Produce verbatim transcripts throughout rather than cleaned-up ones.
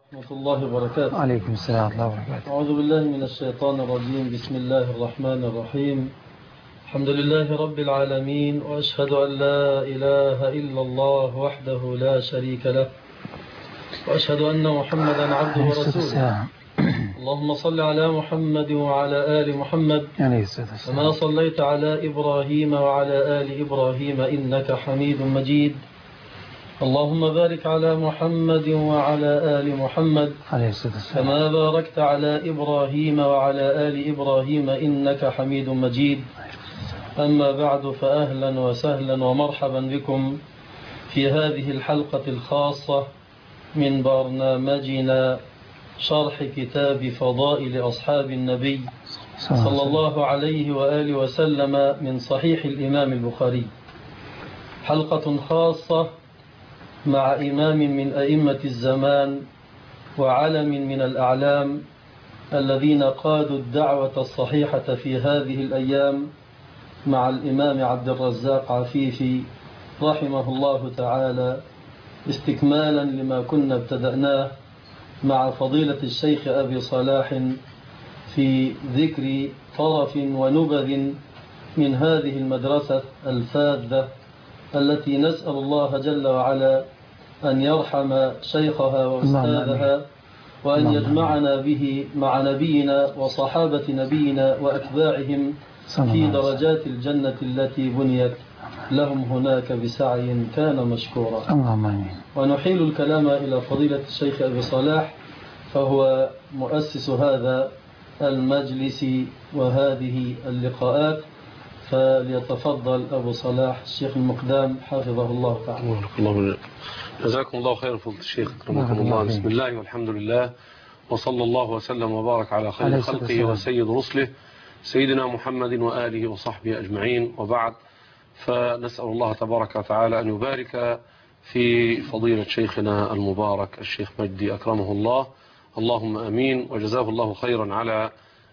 ورحمة الله وبركاته. وعليكم السلام ورحمة الله وبركاته. أعوذ بالله من الشيطان الرجيم. بسم الله الرحمن الرحيم. الحمد لله رب العالمين، وأشهد أن لا إله إلا الله وحده لا شريك له، وأشهد أن محمدا عبده ورسوله. اللهم صل على محمد وعلى آل محمد كما صليت على إبراهيم وعلى آل إبراهيم إنك حميد مجيد. اللهم بارك على محمد وعلى آل محمد كما باركت على إبراهيم وعلى آل إبراهيم إنك حميد مجيد. أما بعد، فأهلا وسهلا ومرحبا بكم في هذه الحلقة الخاصة من برنامجنا شرح كتاب فضائل أصحاب النبي صلى الله عليه وآله وسلم من صحيح الإمام البخاري. حلقة خاصة مع إمام من أئمة الزمان وعلم من الأعلام الذين قادوا الدعوة الصحيحة في هذه الأيام، مع الإمام عبد الرزاق عفيفي رحمه الله تعالى، استكمالا لما كنا ابتدأناه مع فضيلة الشيخ أبي صلاح في ذكر طرف ونبذ من هذه المدرسة الفاذة التي نسأل الله جل وعلا أن يرحم شيخها وأستاذها، وأن يجمعنا به مع نبينا وصحابة نبينا وأتباعهم في درجات الجنة التي بنيت لهم هناك بسعي كان مشكورا. ونحيل الكلام إلى فضيلة الشيخ أبي صلاح، فهو مؤسس هذا المجلس وهذه اللقاءات، فليتفضل أبو صلاح الشيخ المقدام حفظه الله تعالى. الله جزاكم الله خيرا فضيلة الشيخ، أكرمكم الله. بسم الله والحمد لله، وصلى الله وسلم وبارك على خير خلقه وسيد رسله سيدنا محمد وآله وصحبه أجمعين، وبعد. فنسأل الله تبارك وتعالى أن يبارك في فضيلة شيخنا المبارك الشيخ مجدي أكرمه الله، اللهم أمين. وجزاه الله خيرا على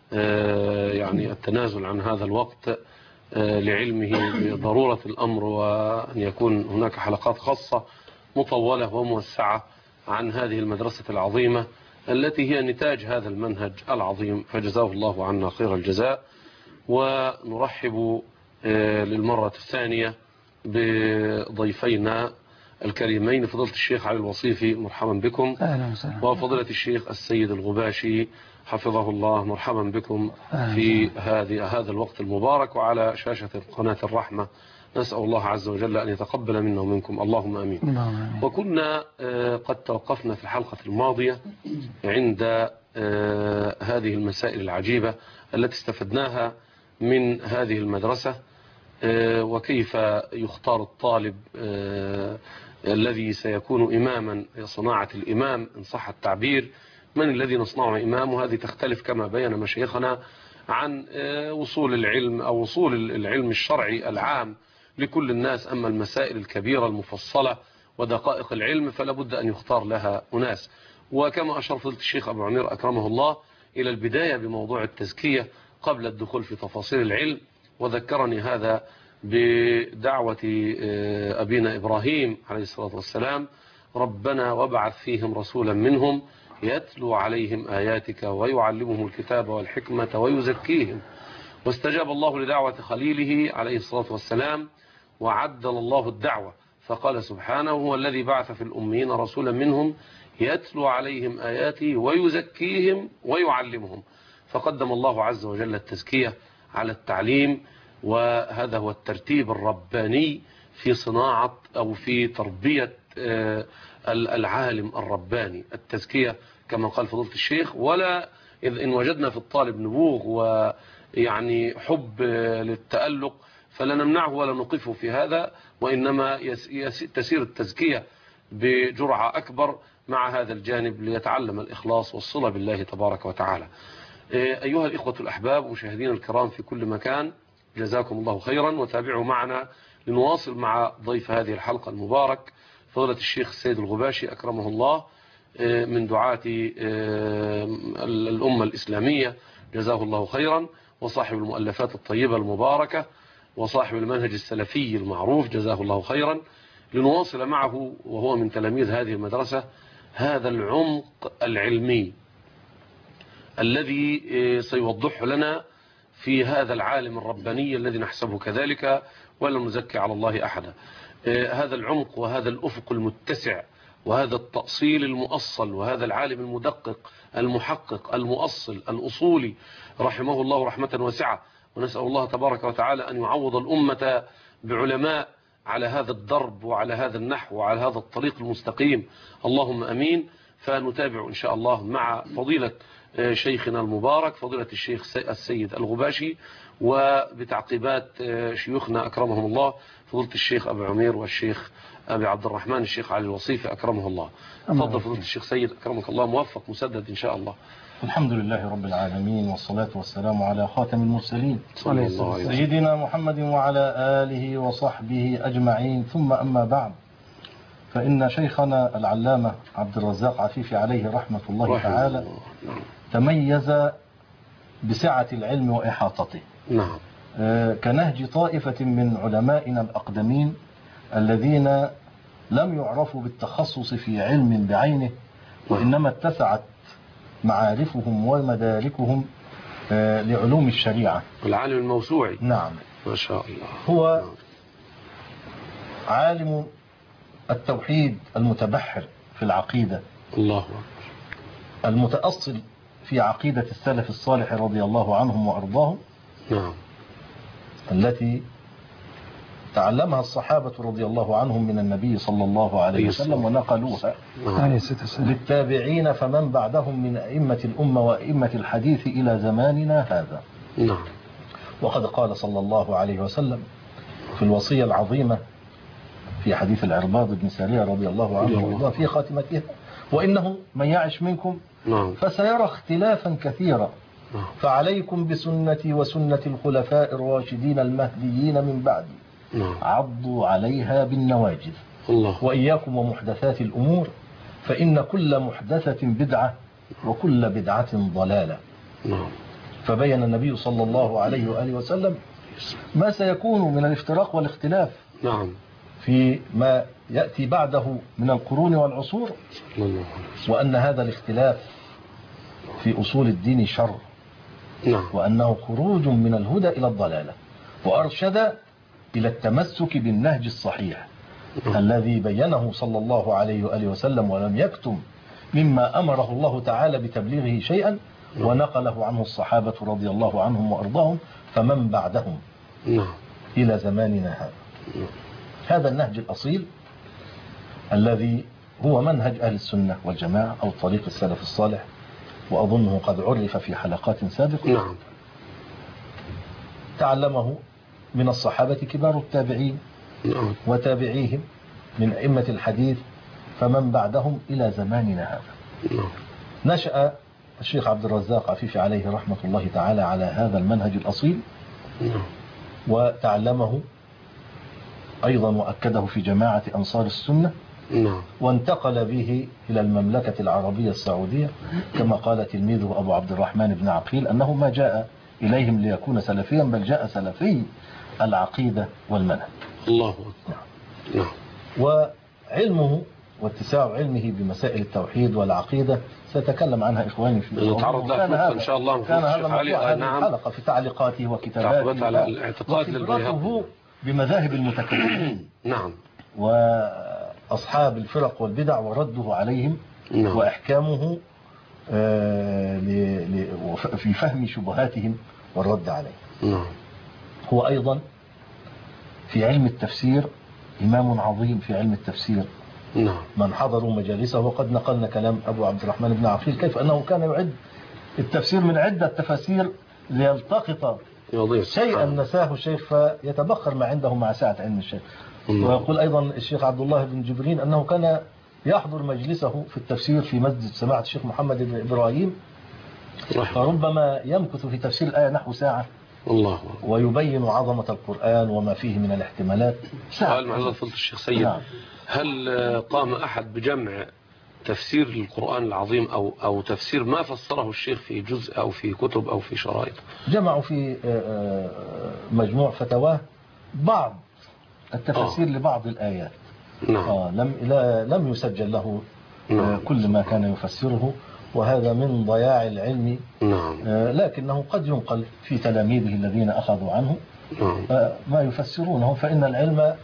يعني التنازل عن هذا الوقت لعلمه بضرورة الأمر، وأن يكون هناك حلقات خاصة مطولة وموسعة عن هذه المدرسة العظيمة التي هي نتاج هذا المنهج العظيم، فجزاه الله عنا خير الجزاء. ونرحب للمرة الثانية بضيفينا الكريمين، فضيلة الشيخ علي الوصيفي، مرحبا بكم. وفضيلة الشيخ السيد الغباشي حفظه الله، مرحبا بكم في هذه هذا الوقت المبارك وعلى شاشة قناة الرحمة. نسأل الله عز وجل أن يتقبل منا ومنكم، اللهم أمين. وكنا قد توقفنا في الحلقة الماضية عند هذه المسائل العجيبة التي استفدناها من هذه المدرسة، وكيف يختار الطالب الذي سيكون إماما، صناعة الإمام إن صح التعبير. من الذي نصنعه إمام؟ وهذه تختلف كما بين مشايخنا عن وصول العلم أو وصول العلم الشرعي العام لكل الناس. أما المسائل الكبيرة المفصلة ودقائق العلم فلا بد أن يختار لها أناس. وكما أشار فضيلة الشيخ أبو عمير أكرمه الله إلى البداية بموضوع التزكية قبل الدخول في تفاصيل العلم، وذكرني هذا بدعوة أبينا إبراهيم عليه الصلاة والسلام: ربنا وابعث فيهم رسولا منهم يتلو عليهم آياتك ويعلمهم الكتاب والحكمة ويزكيهم. واستجاب الله لدعوة خليله عليه الصلاة والسلام وعدل الله الدعوة، فقال سبحانه: هو الذي بعث في الأميين رسولا منهم يتلو عليهم آياته ويزكيهم ويعلمهم. فقدم الله عز وجل التزكية على التعليم، وهذا هو الترتيب الرباني في صناعة أو في تربية العالم الرباني. التزكية كما قال فضيلة الشيخ، ولا إذ إن وجدنا في الطالب نبوغ ويعني حب للتألق فلا نمنعه ولا نوقفه في هذا، وإنما تسير التزكية بجرعة أكبر مع هذا الجانب ليتعلم الإخلاص والصلة بالله تبارك وتعالى. أيها الإخوة الأحباب مشاهدين الكرام في كل مكان، جزاكم الله خيرا، وتابعوا معنا لنواصل مع ضيف هذه الحلقة المبارك فضيلة الشيخ السيد الغباشي أكرمه الله، من دعاة الأمة الإسلامية، جزاه الله خيرا، وصاحب المؤلفات الطيبة المباركة، وصاحب المنهج السلفي المعروف، جزاه الله خيرا. لنواصل معه وهو من تلاميذ هذه المدرسة هذا العمق العلمي الذي سيوضح لنا في هذا العالم الرباني الذي نحسبه كذلك ولا نزكي على الله أحدا. هذا العمق وهذا الأفق المتسع وهذا التأصيل المؤصل وهذا العالم المدقق المحقق المؤصل الأصولي رحمه الله رحمة واسعة. ونسأل الله تبارك وتعالى أن يعوض الأمة بعلماء على هذا الضرب وعلى هذا النحو وعلى هذا الطريق المستقيم، اللهم أمين. فنتابع إن شاء الله مع فضيلة شيخنا المبارك فضيلة الشيخ السيد الغباشي، وبتعقيبات شيوخنا أكرمهم الله فضيلة الشيخ أبو عمير والشيخ أبي عبد الرحمن الشيخ علي الوصيفي أكرمه الله. تفضل فضيلة الشيخ سيد أكرمك الله، موفق مسدد إن شاء الله. الحمد لله رب العالمين، والصلاة والسلام على خاتم المرسلين صلى الله عليه وسلم سيدنا محمد وعلى آله وصحبه أجمعين. ثم أما بعد، فإن شيخنا العلامة عبد الرزاق عفيفي عليه رحمة الله رحمه تعالى الله. نعم. تميز بسعة العلم وإحاطته. نعم. آه، كنهج طائفة من علمائنا الأقدمين الذين لم يعرفوا بالتخصص في علم بعينه، وإنما اتسعت معارفهم ومداركهم آه، لعلوم الشريعة. العالم الموسوعي. نعم، ما شاء الله. هو نعم. عالم التوحيد المتبحر في العقيدة، الله أكبر. المتأصل في عقيدة السلف الصالح رضي الله عنهم وأرضاهم، نعم. التي تعلمها الصحابة رضي الله عنهم من النبي صلى الله عليه وسلم ونقلوها نعم. للتابعين فمن بعدهم من أئمة الأمة وأئمة الحديث إلى زماننا هذا. نعم. وقد قال صلى الله عليه وسلم في الوصية العظيمة في حديث العرباض بن سارية رضي الله عنه وارضاه في خاتمتها: وإنه من يعش منكم نعم. فسيرى اختلافا كثيرا نعم. فعليكم بسنتي وسنة الخلفاء الراشدين المهديين من بعدي نعم. عضوا عليها بالنواجذ الله. وإياكم ومحدثات الأمور فإن كل محدثة بدعة وكل بدعة ضلالة. نعم. فبين النبي صلى الله عليه وآله وسلم ما سيكون من الافتراق والاختلاف نعم. في ما يأتي بعده من القرون والعصور، الله. وأن هذا الاختلاف في أصول الدين شر، نعم. وأنه خروج من الهدى إلى الضلالة، وأرشد إلى التمسك بالنهج الصحيح نعم. الذي بينه صلى الله عليه وآله وسلم ولم يكتم مما أمره الله تعالى بتبليغه شيئا، نعم. ونقله عنه الصحابة رضي الله عنهم وأرضاهم فمن بعدهم نعم. إلى زماننا هذا. نعم. هذا النهج الأصيل الذي هو منهج أهل السنة والجماعة أو طريق السلف الصالح، وأظنه قد عرف في حلقات سابقة. نعم. تعلمه من الصحابة كبار التابعين نعم. وتابعيهم من أئمة الحديث فمن بعدهم إلى زماننا هذا. نعم. نشأ الشيخ عبد الرزاق عفيفي عليه رحمة الله تعالى على هذا المنهج الأصيل، نعم. وتعلمه أيضا وأكده في جماعة أنصار السنة، نعم. وانتقل به إلى المملكة العربية السعودية، كما قال تلميذه أبو عبد الرحمن بن عقيل أنه ما جاء إليهم ليكون سلفيا بل جاء سلفي العقيدة والمنهج. الله أكبر. نعم. وعلمه واتساع علمه بمسائل التوحيد والعقيدة سيتكلم عنها إخواني في نتعرض لها إن شاء الله. كان هذا موضوع نعم. الحلقة في تعليقاته وكتاباته على الاعتقاد وخبرته بمذاهب المتكلمين نعم. وأصحاب الفرق والبدع ورده عليهم نعم. وإحكامه في فهم شبهاتهم والرد عليهم. نعم. هو أيضا في علم التفسير إمام عظيم في علم التفسير. نعم. من حضروا مجالسه، وقد نقلنا كلام أبو عبد الرحمن بن عقيل كيف أنه كان يعد التفسير من عدة تفاسير ليلتقط شيئا نساه الشيخ فيتبخر ما عنده مع سعة علم الشيخ. ويقول أيضا الشيخ عبد الله بن جبرين أنه كان يحضر مجلسه في التفسير في مسجد سماحة الشيخ محمد بن إبراهيم، فربما يمكث في تفسير الآية نحو ساعة الله ويبين عظمة القرآن وما فيه من الاحتمالات. سؤال معذرة فضيلة الشيخ سيد، نعم. هل قام أحد بجمع تفسير القرآن العظيم أو أو تفسير ما فسره الشيخ في جزء أو في كتب أو في شرائط؟ جمعوا في مجموع فتواه بعض التفسير آه. لبعض الآيات. نعم. آه لم لم يسجل له نعم. كل ما كان يفسره، وهذا من ضياع العلم. نعم. لكنه قد ينقل في تلاميذه الذين أخذوا عنه نعم. ما يفسرونه، فإن العلم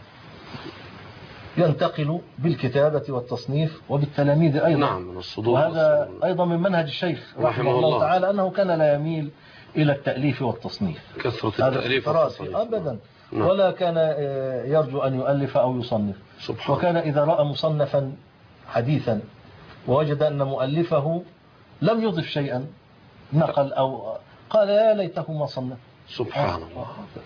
ينتقل بالكتابة والتصنيف وبالتلاميذ أيضا. نعم، من الصدور. وهذا أيضا من منهج الشيخ رحمه الله, الله تعالى، أنه كان لا يميل إلى التأليف والتصنيف، كثرة التأليف والتصنيف أبدا. نعم. ولا كان يرجو أن يؤلف أو يصنف. سبحان. وكان إذا رأى مصنفا حديثا ووجد أن مؤلفه لم يضف شيئا نقل أو قال يا ليته ما صنف. سبحان الله.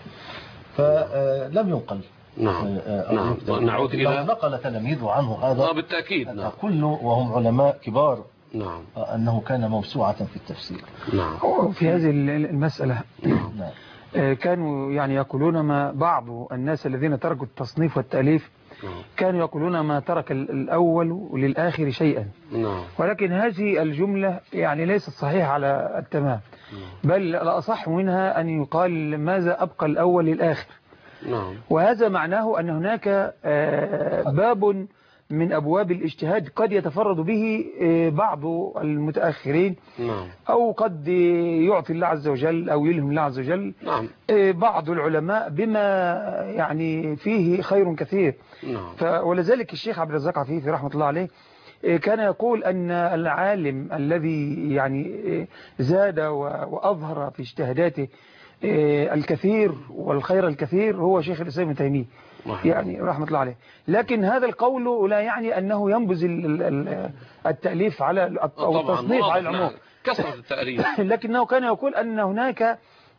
فلم ينقل. نعم. نعم. نعود إلى نقل تلاميذه عنه هذا بالتأكيد. نعم. كله وهم علماء كبار. نعم. أنه كان موسوعة في التفسير. نعم. في هذه المسألة نعم. كانوا يعني يقولون ما بعض الناس الذين تركوا التصنيف والتأليف كانوا يقولون ما ترك الأول للآخر شيئا. نعم. ولكن هذه الجملة يعني ليست صحيحة على التمام، بل الأصح منها أن يقال ماذا أبقى الأول للآخر. نعم. وهذا معناه أن هناك باب من أبواب الاجتهاد قد يتفرد به بعض المتأخرين. نعم. أو قد يعطي الله عز وجل أو يلهم الله عز وجل. نعم. بعض العلماء بما يعني فيه خير كثير. نعم. ولذلك الشيخ عبد الرزاق عفيفي رحمة الله عليه كان يقول أن العالم الذي يعني زاد وأظهر في اجتهاداته الكثير والخير الكثير هو شيخ الإسلام ابن تيمية يعني رحمة الله عليه. لكن هذا القول لا يعني أنه ينبذ التأليف على أو التصنيف على العموم، كثرة التأليف. لكنه كان يقول أن هناك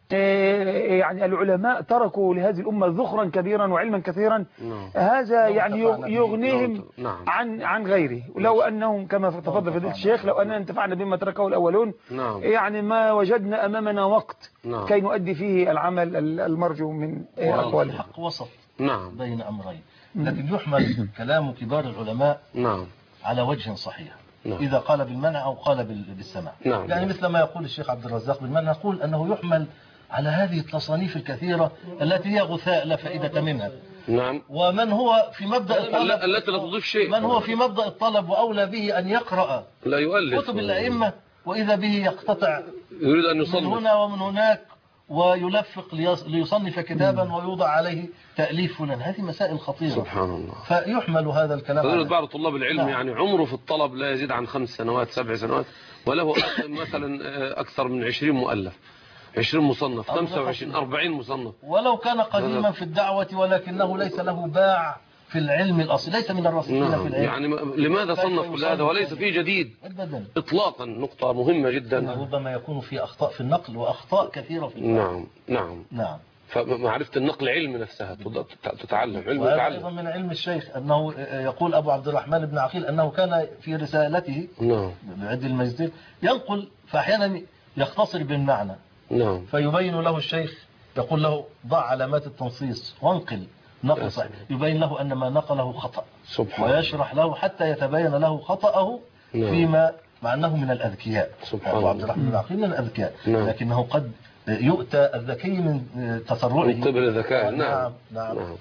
يعني العلماء تركوا لهذه الأمة ذخرا كبيرا وعلما كثيرا. نعم. هذا يعني يغنيهم نعم. عن عن غيره. لو أنهم كما تفضل فضيلة الشيخ لو أننا انتفعنا بما تركه الأولون. نعم. يعني ما وجدنا أمامنا وقت. نعم. كي نؤدي فيه العمل المرجو من أقواله. الحق وسط. نعم. بين أمرين، لكن يحمل كلام كبار العلماء. نعم. على وجه صحيح. نعم. إذا قال بالمنع أو قال بالسماع. نعم. يعني مثل ما يقول الشيخ عبد الرزاق بالمنع، نقول أنه يحمل على هذه التصانيف الكثيرة التي هي غثاء لا فائدة منها. نعم. ومن هو في مبدأ الطلب التي لا تضيف شيء، من هو في مبدأ الطلب وأولى به أن يقرأ لا يؤلف كتب الأئمة، وإذا به يقتطع يريد أن يصنف من هنا ومن هناك ويلفق ليصنف كتابا ويوضع عليه تأليف فلان. هذه مسائل خطيرة. سبحان الله. فيحمل هذا الكلام على بعض طلاب العلم. نعم. يعني عمره في الطلب لا يزيد عن خمس سنوات سبع سنوات، وله مثلا أكثر من عشرين مؤلف، عشرين مصنف، خمسة وعشرين أربعين مصنف، ولو كان قديما في الدعوة ولكنه ليس له باع في العلم الأصل، ليس من الراسخين. نعم. في العلم. يعني لماذا صنف كل هذا وليس فيه جديد أبدا إطلاقا؟ نقطة مهمة جدا. ربما يكون في أخطاء في النقل وأخطاء كثيرة في النقل. نعم. نعم. نعم. فمعرفة النقل علم نفسها تتعلم علم وهذا أيضا من علم الشيخ، أنه يقول أبو عبد الرحمن بن عقيل أنه كان في رسالته نعم. بعد المجدين ينقل، فأحيانا يختصر بالمعنى. نعم. فيبين له الشيخ، يقول له ضع علامات التنصيص وانقل نقل صحيح، يبين له أن ما نقله خطأ. سبحان. ويشرح له حتى يتبين له خطأه. نعم. فيما مع أنه من الأذكياء. سبحان. أبو عبد الرحمن بن عقيل من الأذكياء. نعم. لكنه قد يؤتى الذكي من تسرعه من قبل الذكاء. نعم. نعم. نعم. نعم.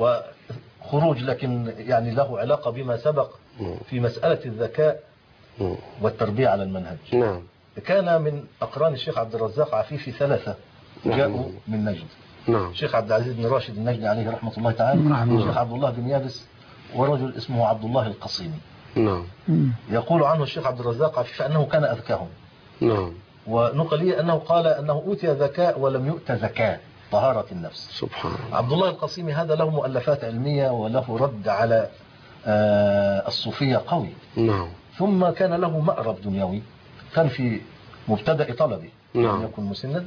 وخروج لكن يعني له علاقة بما سبق. نعم. في مسألة الذكاء. نعم. والتربية على المنهج. نعم. كان من أقران الشيخ عبد الرزاق عفيفي ثلاثة. نعم. جاءوا من نجد. نعم. الشيخ عبد العزيز بن راشد النجدي عليه رحمة الله تعالى. نعم. الشيخ عبد الله بن يابس، ورجل اسمه عبد الله القصيمي. نعم. يقول عنه الشيخ عبد الرزاق عفيفي أنه كان أذكاهم. نعم. ونقل لي أنه قال أنه أوتي ذكاء ولم يؤت زكاة طهارة النفس. سبحان الله. عبد الله القصيمي هذا له مؤلفات علمية وله رد على الصوفية قوي. نعم. ثم كان له مأرب دنيوي، كان في مبتدأ طلبه. نعم. يكون مسنا،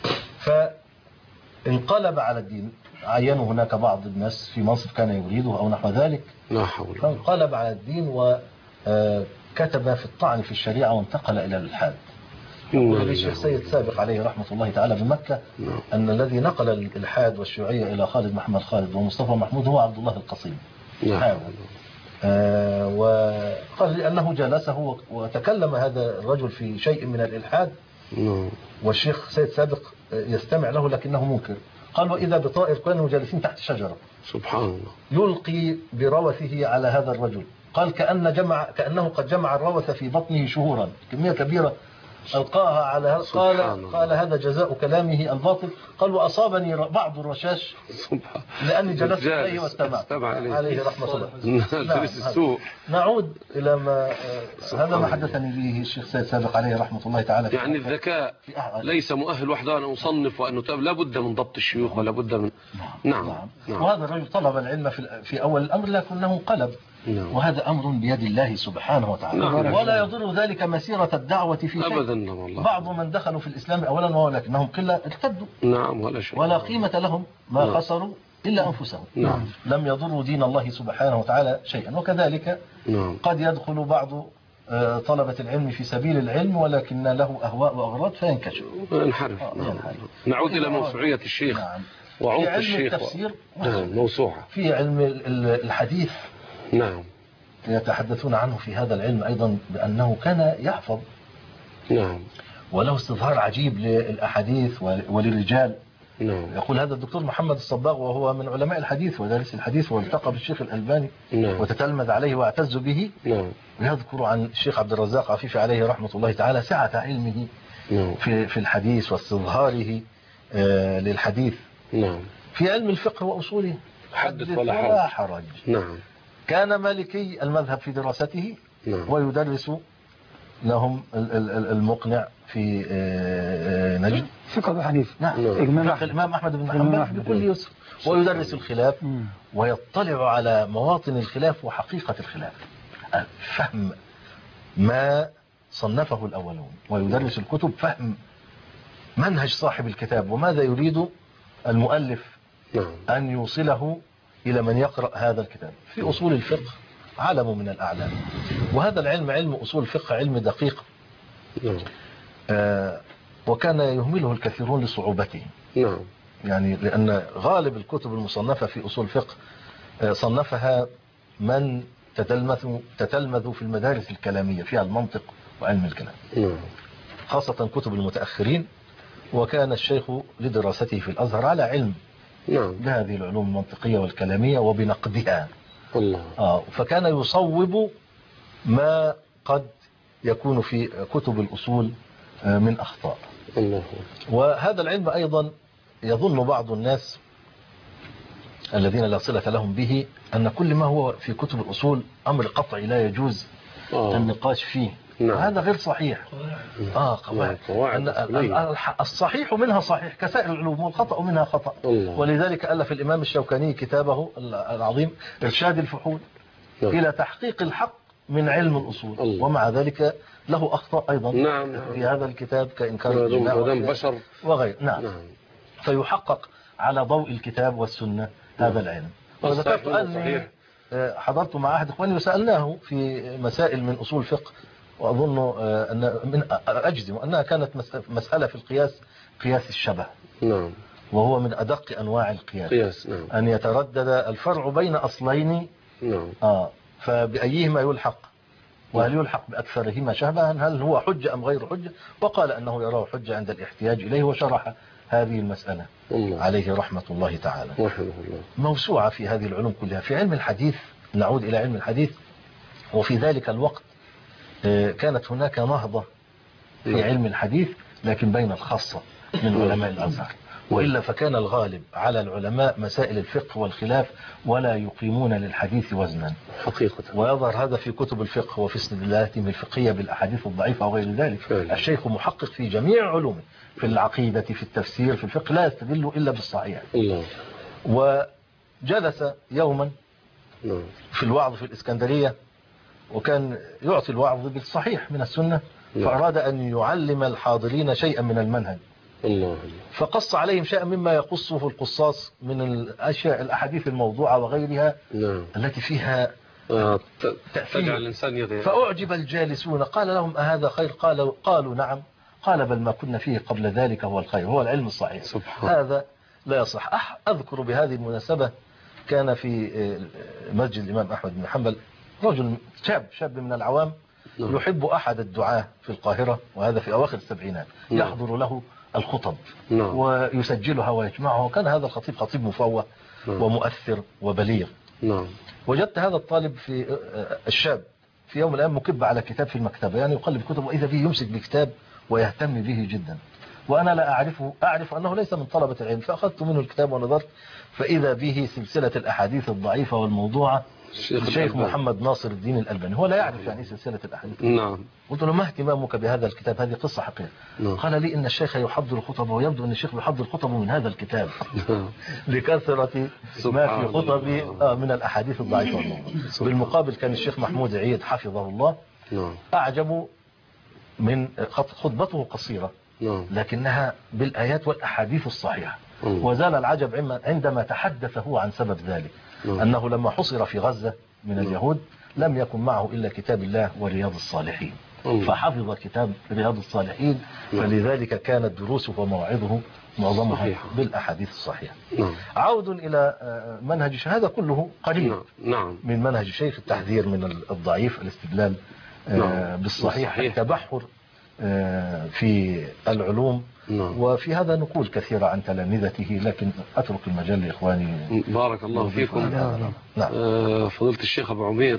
فانقلب على الدين. عينوا هناك بعض الناس في منصب كان يريده أو نحو ذلك. لا حول. فانقلب على الدين وكتب في الطعن في الشريعة وانتقل إلى الإلحاد. يقول الشيخ سيد سابق عليه رحمة الله تعالى بمكة نعم. أن الذي نقل الإلحاد والشيوعية إلى خالد محمد خالد ومصطفى محمود هو عبد الله القصيمي. نعم. آه وقال لأنه جلسه وتكلم هذا الرجل في شيء من الإلحاد. نعم. والشيخ سيد سابق يستمع له لكنه منكر. قال وإذا بطائر كانوا جالسين تحت شجرة. سبحان الله. يلقي بروثه على هذا الرجل. قال كأن جمع كأنه قد جمع الروث في بطنه شهورا، كمية كبيرة ألقاها على هذا. قال قال هذا جزاء كلامه الباطل. قال وأصابني بعض الرشاش لأني جلست إليه واستمعت عليه رحمة الله. السوء. نعود إلى ما هذا ما حدثني به الشيخ سيد سابق عليه رحمة الله تعالى. يعني الذكاء ليس مؤهل وحده أن أصنف وأن أتأب، لا بد من ضبط الشيوخ ولا بد من نعم, نعم. نعم. وهذا الرجل طلب العلم في في أول الأمر لكنه انقلب. نعم. وهذا أمر بيد الله سبحانه وتعالى. نعم. ولا يضر ذلك مسيرة الدعوة في شيء أبدا والله. بعض من دخلوا في الإسلام أولا ولكنهم قلة ارتدوا. نعم ولا شيء ولا قيمة لهم ما نعم. خسروا إلا أنفسهم. نعم. لم يضروا دين الله سبحانه وتعالى شيئا. وكذلك نعم. قد يدخل بعض طلبة العلم في سبيل العلم ولكن له أهواء وأغراض فينكشف وينحرف. آه نعم. نعود إلى موسوعية الشيخ. نعم. وعمق الشيخ التفسير نعم موسوعة. في علم الحديث نعم يتحدثون عنه في هذا العلم أيضا بأنه كان يحفظ. نعم. وله استظهار عجيب للأحاديث وللرجال. نعم. يقول هذا الدكتور محمد الصباغ وهو من علماء الحديث ودارس الحديث والتقى بالشيخ الألباني. نعم. وتتلمذ عليه واعتز به. نعم. ويذكر عن الشيخ عبد الرزاق عفيفي عليه رحمة الله تعالى سعة علمه نعم. في في الحديث واستظهاره آه للحديث. نعم. في علم الفقه وأصوله حدث ولا حرج. حرج. نعم. كان مالكي المذهب في دراسته. نعم. ويدرس لهم المقنع في نجد فقه أبي حنيفة. نعم. فقه الإمام أحمد بن حنبل بكل يسر. ويدرس الخلاف ويطلع على مواطن الخلاف وحقيقة الخلاف، فهم ما صنفه الأولون، ويدرس الكتب فهم منهج صاحب الكتاب وماذا يريد المؤلف أن يوصله إلى من يقرأ هذا الكتاب. في أصول الفقه علم من الأعلام، وهذا العلم علم أصول الفقه علم دقيق. آه وكان يهمله الكثيرون لصعوبته. نعم. يعني لأن غالب الكتب المصنفة في أصول الفقه آه صنفها من تتلمذ تتلمذ في المدارس الكلامية فيها المنطق وعلم الكلام. نعم. خاصة كتب المتأخرين. وكان الشيخ لدراسته في الأزهر على علم نعم. بهذه العلوم المنطقية والكلامية وبنقدها. الله. آه فكان يصوب ما قد يكون في كتب الأصول من أخطاء. الله. وهذا العلم أيضا يظن بعض الناس الذين لا صلة لهم به أن كل ما هو في كتب الأصول أمر قطعي لا يجوز آه. النقاش فيه. نعم. هذا غير صحيح. آه قواعد. الصحيح منها صحيح كسائر العلوم والخطأ منها خطأ. الله. ولذلك ألف الإمام الشوكاني كتابه العظيم إرشاد الفحول نعم. إلى تحقيق الحق من علم الأصول. الله. ومع ذلك له أخطاء أيضا نعم. في هذا الكتاب كإنكار الجماع بشر وغير. نعم. نعم. فيحقق على ضوء الكتاب والسنة نعم. هذا العلم. وذكرت أني حضرت مع أحد إخواني وسألناه في مسائل من أصول الفقه، وأظن أن من أجزم أنها كانت مسألة في القياس قياس الشبه. نعم. وهو من أدق أنواع القياس. قياس. نعم. أن يتردد الفرع بين أصلين. نعم. آه فبأيهما يلحق، وهل يلحق بأكثرهما شبها، هل هو حجة أم غير حجة. وقال أنه يراه حجة عند الاحتياج إليه، وشرح هذه المسألة الله. عليه رحمة الله تعالى. رحمه الله. موسوعة في هذه العلوم كلها. في علم الحديث نعود إلى علم الحديث. وفي ذلك الوقت كانت هناك نهضة في علم الحديث لكن بين الخاصة من علماء الأزهر، وإلا فكان الغالب على العلماء مسائل الفقه والخلاف ولا يقيمون للحديث وزنا حقيقة. ويظهر هذا في كتب الفقه وفي استدلالاتهم الفقهية بالأحاديث الضعيفة وغير ذلك. فعلا. الشيخ محقق في جميع علومه، في العقيدة في التفسير في الفقه، لا يستدل إلا بالصحيح. الله. وجلس يوما في الوعظ في الإسكندرية، وكان يعطي الوعظ بالصحيح من السنة، فأراد أن يعلم الحاضرين شيئا من المنهج. الله. فقص عليهم شيئا مما يقصه القصاص من الأشياء الأحاديث الموضوعة وغيرها نعم. التي فيها آه تأثير الإنسان يضيع. فأعجب الجالسون. قال لهم أهذا خير؟ قالوا, قالوا نعم. قال بل ما كنا فيه قبل ذلك هو الخير، هو العلم الصحيح. سبحان. هذا لا يصح. أح أذكر بهذه المناسبة كان في مسجد الإمام أحمد بن حنبل رجل شاب شاب من العوام نعم. يحب أحد الدعاة في القاهرة، وهذا في أواخر السبعينات نعم. يحضر له الخطب نعم. ويسجلها ويجمعها. وكان هذا الخطيب خطيب مفوه نعم. ومؤثر وبليغ نعم. وجدت هذا الطالب في الشاب في يوم من الأيام مكب على كتاب في المكتبة، يعني يقلب كتب وإذا به يمسك بكتاب ويهتم به جدا، وأنا لا أعرفه، أعرف أنه ليس من طلبة العلم، فأخذت منه الكتاب ونظرت فإذا به سلسلة الأحاديث الضعيفة والموضوعة الشيخ محمد ناصر الدين الألباني. هو لا يعرف يعني سلسلة الأحاديث. نعم. قلت له: ما اهتمامك بهذا الكتاب؟ هذه قصة حقيقية. نعم. قال لي: إن الشيخ يحضر خطبه، ويبدو أن الشيخ يحضر خطبه من هذا الكتاب لكثرة ما في خطبي من الأحاديث الضعيفة والموضوعة. بالمقابل كان الشيخ محمود عيد حفظه الله أعجب من خطبته قصيرة لكنها بالآيات والأحاديث الصحيحة. وزال العجب عندما تحدث هو عن سبب ذلك، أنه لما حصر في غزة من اليهود لم يكن معه إلا كتاب الله ورياض الصالحين، فحفظ كتاب رياض الصالحين، فلذلك كانت دروسه ومواعظه معظمها بالأحاديث الصحيحة. عود إلى منهج هذا كله قريب من منهج الشيخ، التحذير من الضعيف، الاستدلال بالصحيح، التبحر في العلوم. نعم. وفي هذا نقول كثيرا عن تلامذته، لكن أترك المجال لإخواني. بارك الله فيكم. نعم. فضيلة الشيخ أبو عمير،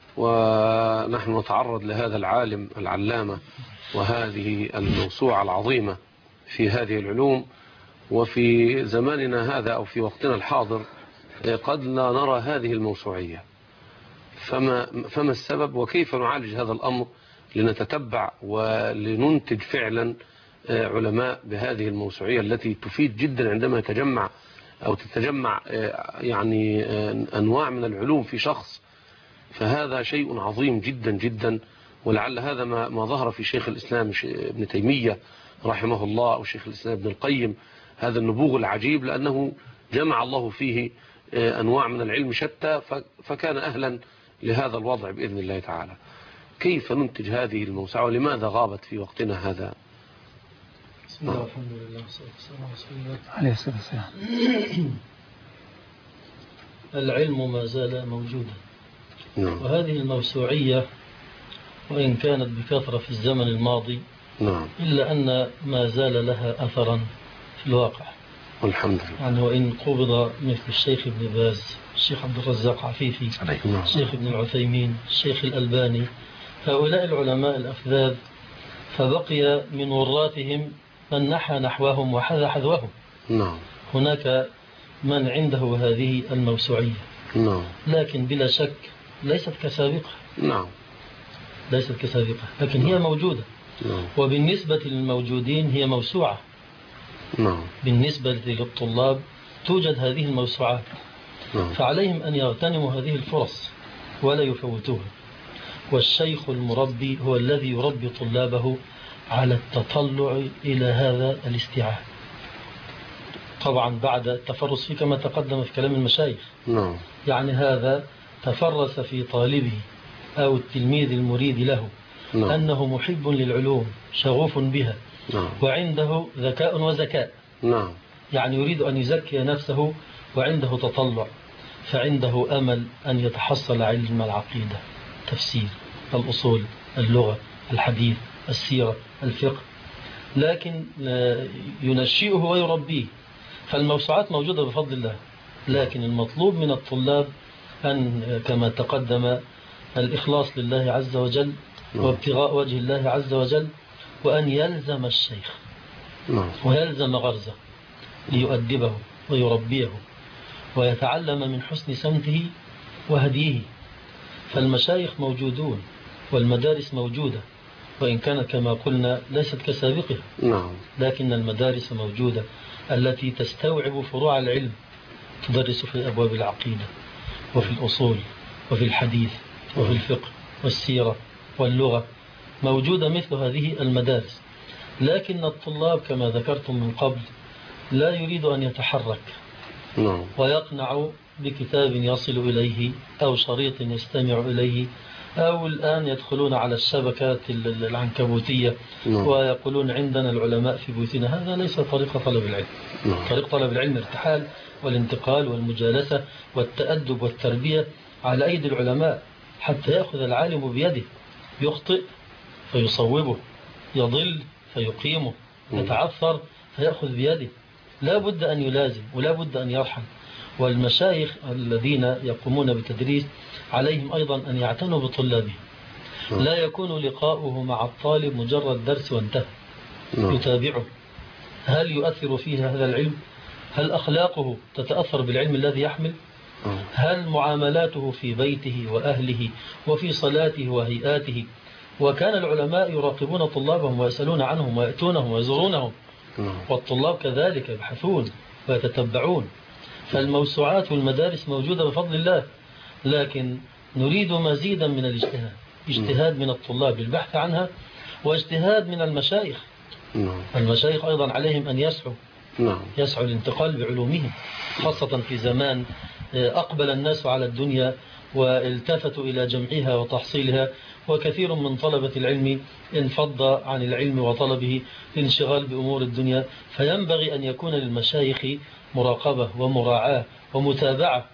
ونحن نتعرض لهذا العالم العلامة وهذه الموسوعة العظيمة في هذه العلوم، وفي زماننا هذا أو في وقتنا الحاضر قد لا نرى هذه الموسوعية، فما, فما السبب وكيف نعالج هذا الأمر لنتتبع ولننتج فعلا علماء بهذه الموسوعية التي تفيد جدا عندما يتجمع أو تتجمع يعني أنواع من العلوم في شخص، فهذا شيء عظيم جدا جدا. ولعل هذا ما, ما ظهر في شيخ الإسلام ابن تيمية رحمه الله أو شيخ الإسلام ابن القيم، هذا النبوغ العجيب، لأنه جمع الله فيه أنواع من العلم شتى، فكان أهلا لهذا الوضع بإذن الله تعالى. كيف ننتج هذه الموسوعة ولماذا غابت في وقتنا هذا؟ بسم الله والحمد لله والصلاة والسلام على رسول الله عليه الصلاة والسلام. العلم ما زال موجودا، نعم. وهذه الموسوعية وإن كانت بكثرة في الزمن الماضي، نعم. إلا أن ما زال لها أثرا في الواقع والحمد لله. يعني وإن قبض مثل الشيخ ابن باز، الشيخ عبد الرزاق عفيفي، الشيخ ابن العثيمين، الشيخ الألباني، هؤلاء العلماء الأفذاذ، فبقي من وراتهم من نحى نحوهم وحذا حذوهم. نعم. هناك من عنده هذه الموسوعية، نعم. لكن بلا شك ليست كسابقة. نعم. ليست كسابقة، لكن نعم. هي موجودة. نعم. وبالنسبة للموجودين هي موسوعة. نعم. بالنسبة للطلاب توجد هذه الموسوعات. نعم. فعليهم أن يغتنموا هذه الفرص ولا يفوتوها. والشيخ المربي هو الذي يربي طلابه على التطلع إلى هذا الاستيعاب، طبعا بعد التفرس فيه كما تقدم في كلام المشايخ. نعم. يعني هذا تفرس في طالبه أو التلميذ المريد له. نعم. أنه محب للعلوم شغوف بها. نعم. وعنده ذكاء وذكاء. نعم. يعني يريد أن يزكي نفسه وعنده تطلع، فعنده أمل أن يتحصل علم العقيدة، تفسير، الأصول، اللغة، الحديث، السيرة، الفقه، لكن ينشئه ويربيه. فالموسوعات موجودة بفضل الله، لكن المطلوب من الطلاب أن كما تقدم الإخلاص لله عز وجل وابتغاء وجه الله عز وجل، وأن يلزم الشيخ ويلزم غرزه ليؤدبه ويربيه ويتعلم من حسن سمته وهديه. فالمشايخ موجودون والمدارس موجودة، وإن كانت كما قلنا ليست كسابقها، لكن المدارس موجودة التي تستوعب فروع العلم، تدرس في أبواب العقيدة وفي الأصول وفي الحديث وفي الفقه والسيرة واللغة، موجودة مثل هذه المدارس. لكن الطلاب كما ذكرتم من قبل لا يريد أن يتحرك ويقنع بكتاب يصل إليه أو شريط يستمع إليه، أو الآن يدخلون على الشبكات العنكبوتية ويقولون عندنا العلماء في بيوتنا. هذا ليس طريقة طلب العلم. طريق طلب العلم ارتحال والانتقال والمجالسة والتأدب والتربية على أيدي العلماء، حتى يأخذ العالم بيده، يخطئ فيصوبه، يضل فيقيمه، يتعثر فيأخذ بيده. لا بد أن يلازم ولا بد أن يرحل، والمشايخ الذين يقومون بالتدريس عليهم أيضا أن يعتنوا بطلابهم. لا يكون لقاؤه مع الطالب مجرد درس وانتهى، يتابعه، هل يؤثر فيه هذا العلم؟ هل أخلاقه تتأثر بالعلم الذي يحمل؟ هل معاملاته في بيته وأهله وفي صلاته وهيئاته؟ وكان العلماء يراقبون طلابهم ويسألون عنهم ويأتونهم ويزورونهم، والطلاب كذلك يبحثون ويتتبعون. فالموسوعات والمدارس موجودة بفضل الله، لكن نريد مزيدا من الاجتهاد، اجتهاد من الطلاب للبحث عنها، واجتهاد من المشايخ. المشايخ أيضا عليهم أن يسعوا يسعوا الانتقال بعلومهم، خاصة في زمان أقبل الناس على الدنيا والتفتوا إلى جمعها وتحصيلها، وكثير من طلبة العلم انفض عن العلم وطلبه للانشغال بأمور الدنيا. فينبغي أن يكون للمشايخ مراقبة ومراعاة ومتابعة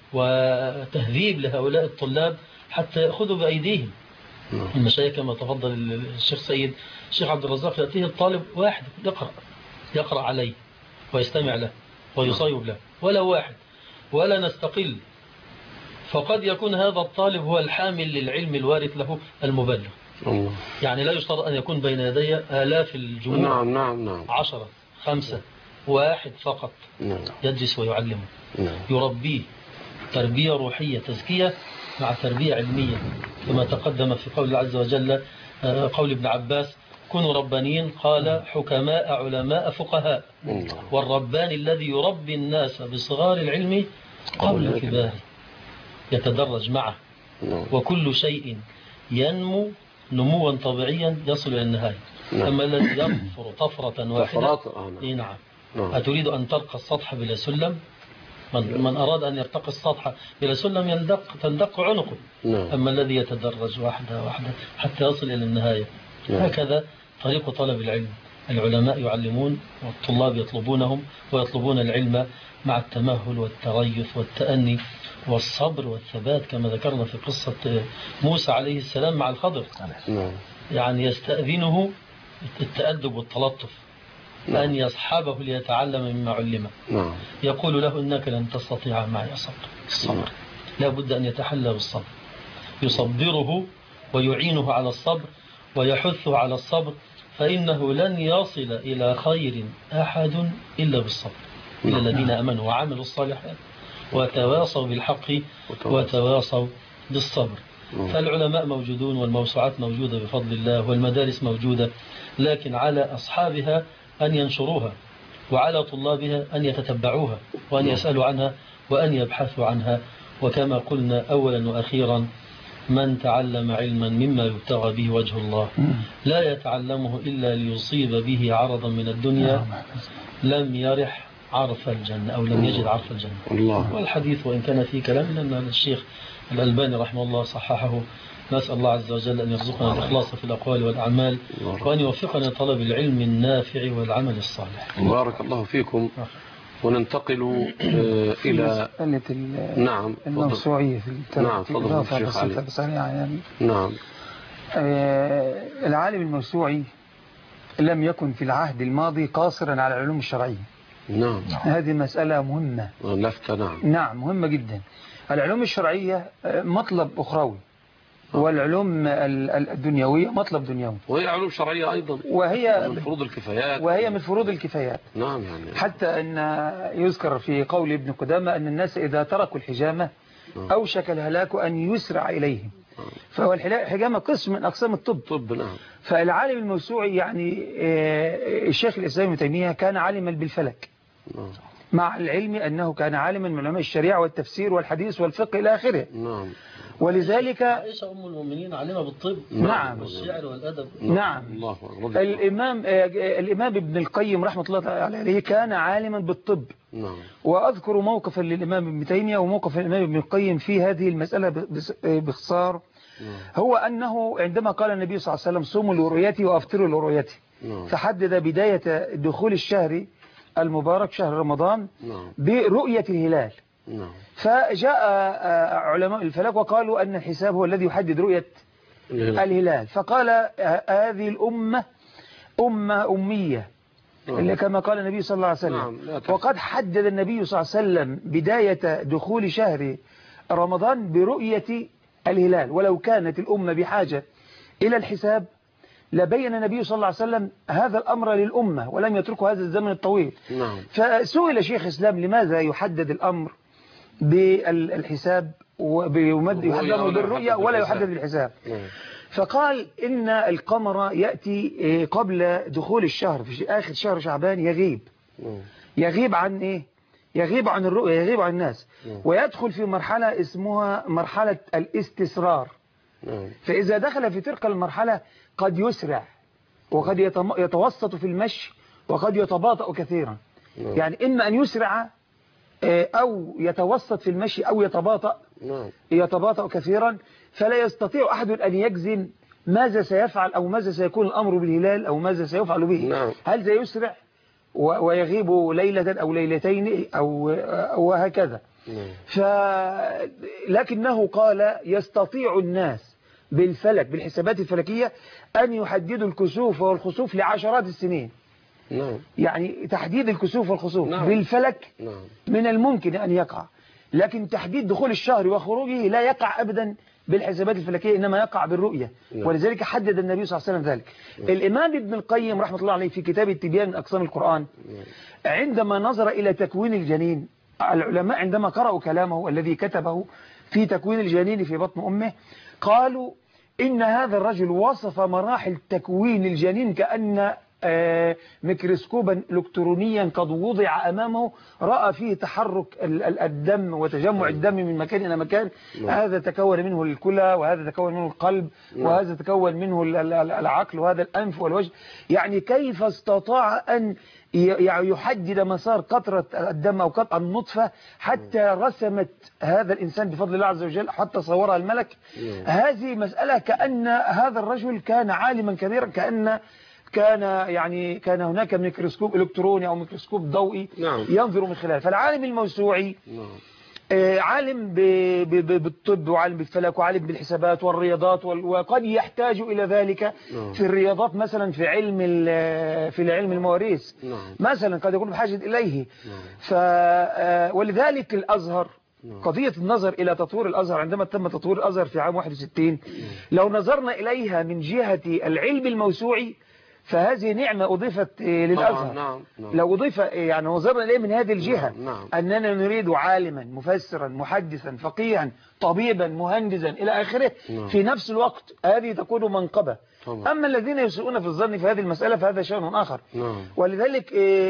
وتهذيب لهؤلاء الطلاب حتى يأخذوا بأيديهم. المشايخ كما تفضل الشيخ سيد الشيخ عبد الرزاق، يأتيه الطالب واحد يقرأ يقرأ عليه ويستمع له ويصيب له، ولا واحد، ولا نستقل. فقد يكون هذا الطالب هو الحامل للعلم الوارث له المبلغ. الله. يعني لا يشترط أن يكون بين يدي آلاف الجموع. نعم نعم نعم. عشرة خمسة واحد فقط نعم. يجلس ويعلمه نعم. يربيه تربية روحية تزكية مع تربية علمية، كما تقدم في قول الله عز وجل، قول ابن عباس: كونوا ربانيين، قال حكماء علماء فقهاء. والرباني الذي يربي الناس بصغار العلم قبل كباره، يتدرج معه، وكل شيء ينمو نموا طبيعيا يصل إلى النهاية. أما الذي يطفر طفرة واحدة، نعم، أتريد أن ترقى السطح بلا سلم؟ من, من أراد أن يرتقي السطح بلا سلم يندق تندق عنقه. أما الذي يتدرج واحدة واحدة حتى يصل إلى النهاية. هكذا طريق طلب العلم، العلماء يعلمون والطلاب يطلبونهم، ويطلبون العلم مع التمهل والتريث والتأني والصبر والثبات، كما ذكرنا في قصة موسى عليه السلام مع الخضر. يعني يستأذنه التأدب والتلطف أن يصحبه ليتعلم مما علمه. يقول له: إنك لن تستطيع معي صبر الصبر، لا بد أن يتحلى بالصبر، يصبره ويعينه على الصبر ويحثه على الصبر، فإنه لن يصل إلى خير أحد إلا بالصبر، إلا الذين أمنوا وعملوا الصالحات وتواصوا بالحق وتواصوا بالصبر. فالعلماء موجودون، والموسوعات موجودة بفضل الله، والمدارس موجودة، لكن على أصحابها أن ينشروها، وعلى طلابها أن يتتبعوها وأن يسألوا عنها وأن يبحثوا عنها. وكما قلنا أولا وأخيرا: من تعلم علما مما يبتغى به وجه الله لا يتعلمه إلا ليصيب به عرضا من الدنيا لم يرح عرف الجنة، أو لم يجد عرف الجنة. الله. والحديث وإن كان فيه كلام، لأن الشيخ الألباني رحمه الله صححه. نسأل الله عز وجل أن يرزقنا الإخلاص في الأقوال والأعمال، وأن يوفقنا لطلب العلم النافع والعمل الصالح. بارك الله فيكم. وننتقل إلى نعم الموسوعية في نعم فضل الشيخ علي. يعني نعم آه العالم الموسوعي لم يكن في العهد الماضي قاصرا على العلوم الشرعية. نعم هذه مسألة مهمة لفتة. نعم نعم مهمة جدا. العلوم الشرعية مطلب أخروي، والعلوم الدنيوية مطلب دنيوي، وهي علوم شرعية أيضا، وهي من فروض الكفايات وهي من فروض الكفايات. نعم يعني حتى أن يذكر في قول ابن قدامة أن الناس إذا تركوا الحجامة أوشك الهلاك أن يسرع إليهم. فهو الحجامة قسم من أقسام الطب. طب نعم. فالعالم الموسوعي يعني الشيخ الإسلام ابن تيمية كان عالما بالفلك، نعم، مع العلم أنه كان عالما من علماء الشريعة والتفسير والحديث والفقه إلى آخره. نعم. ولذلك عائشة أم المؤمنين علمها بالطب. نعم. والشعر والأدب. نعم. الله. الإمام الإمام ابن القيم رحمة الله عليه كان عالما بالطب. نعم. وأذكر موقفا للإمام ابن تيمية وموقف الإمام ابن القيم في هذه المسألة باختصار. هو أنه عندما قال النبي صلى الله عليه وسلم: صوموا لرؤيتي وأفطروا لرؤيتي، فحدد بداية دخول الشهر المبارك شهر رمضان برؤية الهلال. نعم. فجاء علماء الفلك وقالوا أن الحساب هو الذي يحدد رؤية الهلال. فقال: هذه الأمة أمة أمية اللي كما قال النبي صلى الله عليه وسلم. نعم. وقد حدد النبي صلى الله عليه وسلم بداية دخول شهر رمضان برؤية الهلال، ولو كانت الأمة بحاجة إلى الحساب لبين النبي صلى الله عليه وسلم هذا الأمر للأمة ولم يتركوا هذا الزمن الطويل. نعم. فسئل شيخ الإسلام لماذا يحدد الأمر بالحساب ويحدد بالرؤية ولا يحدد بالحساب؟ نعم. فقال إن القمر يأتي قبل دخول الشهر في آخر شهر شعبان يغيب نعم. يغيب عن إيه؟ يغيب عن الرؤية، يغيب عن الناس. نعم. ويدخل في مرحلة اسمها مرحلة الاستسرار. نعم. فإذا دخل في تلك المرحلة قد يسرع وقد يتوسط في المشي وقد يتباطأ كثيرا. نعم. يعني إما أن يسرع أو يتوسط في المشي أو يتباطأ نعم. يتباطأ كثيرا، فلا يستطيع أحد أن يجزم ماذا سيفعل أو ماذا سيكون الأمر بالهلال أو ماذا سيفعل به. نعم. هل سيسرع ويغيب ليلة أو ليلتين أو وهكذا. نعم. ف... لكنه قال يستطيع الناس بالفلك بالحسابات الفلكية أن يحددوا الكسوف والخسوف لعشرات السنين. نعم. يعني تحديد الكسوف والخسوف نعم. بالفلك نعم. من الممكن أن يقع، لكن تحديد دخول الشهر وخروجه لا يقع أبدا بالحسابات الفلكية، إنما يقع بالرؤية. نعم. ولذلك حدد النبي صلى الله عليه وسلم ذلك. نعم. الإمام ابن القيم رحمة الله عليه في كتاب التبيان من أقسام القرآن عندما نظر إلى تكوين الجنين، العلماء عندما قرأوا كلامه الذي كتبه في تكوين الجنين في بطن أمه قالوا إن هذا الرجل وصف مراحل تكوين الجنين كأن ميكروسكوبا إلكترونيا قد وضع أمامه رأى فيه تحرك الدم وتجمع الدم من مكان إلى مكان. هذا تكون منه الكلى وهذا تكون منه القلب وهذا تكون منه العقل وهذا الأنف والوجه. يعني كيف استطاع أن يحدد مسار قطرة الدم أو قطع النطفة حتى رسمت هذا الإنسان بفضل الله عز وجل حتى صورها الملك. هذه مسألة كأن هذا الرجل كان عالما كبيرا، كأن كان يعني كان هناك ميكروسكوب إلكتروني أو ميكروسكوب ضوئي. نعم. ينظر من خلاله. فالعالم الموسوعي نعم. آه عالم بالطب وعالم بالفلك وعالم بالحسابات والرياضات وقد يحتاج إلى ذلك نعم. في الرياضات مثلا في علم في العلم المواريث نعم. مثلا قد يكون بحاجة إليه نعم. ف آه ولذلك الأزهر نعم. قضية النظر إلى تطوير الأزهر عندما تم تطوير الأزهر في عام واحد وستين نعم. لو نظرنا إليها من جهة العلم الموسوعي فهذه نعمة أضيفت للأزهر. نعم. نعم. لو أضيف يعني نظرنا إليه من هذه الجهة نعم. نعم. أننا نريد عالما مفسرا محدثا فقيها طبيبا مهندسا إلى آخره نعم. في نفس الوقت هذه تكون منقبة. طبعا. أما الذين يسوءون في الظن في هذه المسألة فهذا شأن آخر. نعم. ولذلك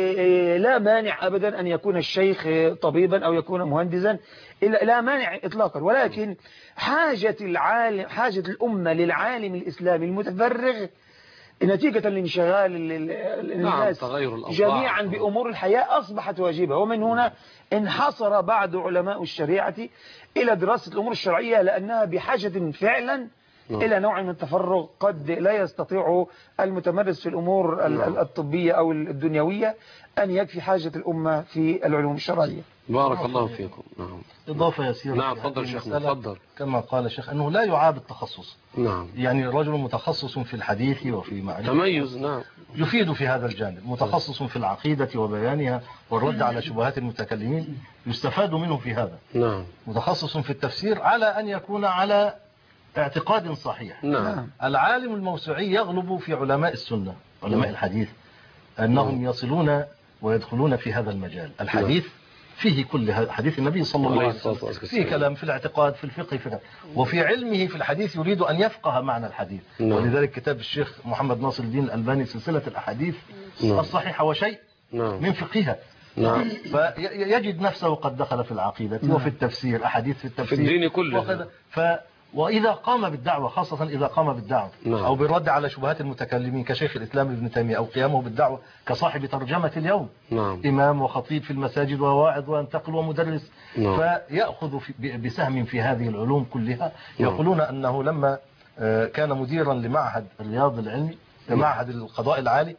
لا مانع أبدا أن يكون الشيخ طبيبا أو يكون مهندسا، لا مانع إطلاقا، ولكن حاجة العالم حاجة الأمة للعالم الإسلامي المتفرغ نتيجة لانشغال الناس نعم. جميعا بأمور الحياة أصبحت واجبة. ومن هنا انحصر بعض علماء الشريعة إلى دراسة الأمور الشرعية لأنها بحاجة فعلا نعم. إلى نوع من التفرغ قد لا يستطيع المتمرس في الأمور نعم. الطبية أو الدنيوية أن يكفي حاجة الأمة في العلوم الشرعية. بارك الله فيكم. نعم. إضافة يسيرة. نعم تفضل شيخ. تفضل. كما قال الشيخ أنه لا يعاب التخصص. نعم. يعني رجل متخصص في الحديث وفي معرفة تميز نعم يفيد في هذا الجانب، متخصص في العقيدة وبيانها والرد على شبهات المتكلمين يستفاد منه في هذا. نعم. متخصص في التفسير على أن يكون على اعتقاد صحيح. نعم. العالم الموسوعي يغلب في علماء السنة علماء الحديث أنهم يصلون ويدخلون في هذا المجال. الحديث فيه كل حديث النبي صلى الله عليه وسلم، فيه كلام في الاعتقاد في الفقه في وفي علمه في الحديث يريد أن يفقه معنى الحديث. نعم. ولذلك كتاب الشيخ محمد ناصر الدين الألباني سلسلة الأحاديث نعم. الصحيحة وشيء نعم. من فقهها. نعم. فيجد نفسه قد دخل في العقيدة نعم. وفي التفسير أحاديث في التفسير في الدين كله. ف وإذا قام بالدعوة خاصة إذا قام بالدعوة نعم. أو بالرد على شبهات المتكلمين كشيخ الإسلام ابن تيمية أو قيامه بالدعوة كصاحب ترجمة اليوم نعم. إمام وخطيب في المساجد وواعظ وانتقل ومدرس نعم. فيأخذ بسهم في هذه العلوم كلها. نعم. يقولون أنه لما كان مديرا لمعهد الرياض العلمي لمعهد القضاء العالي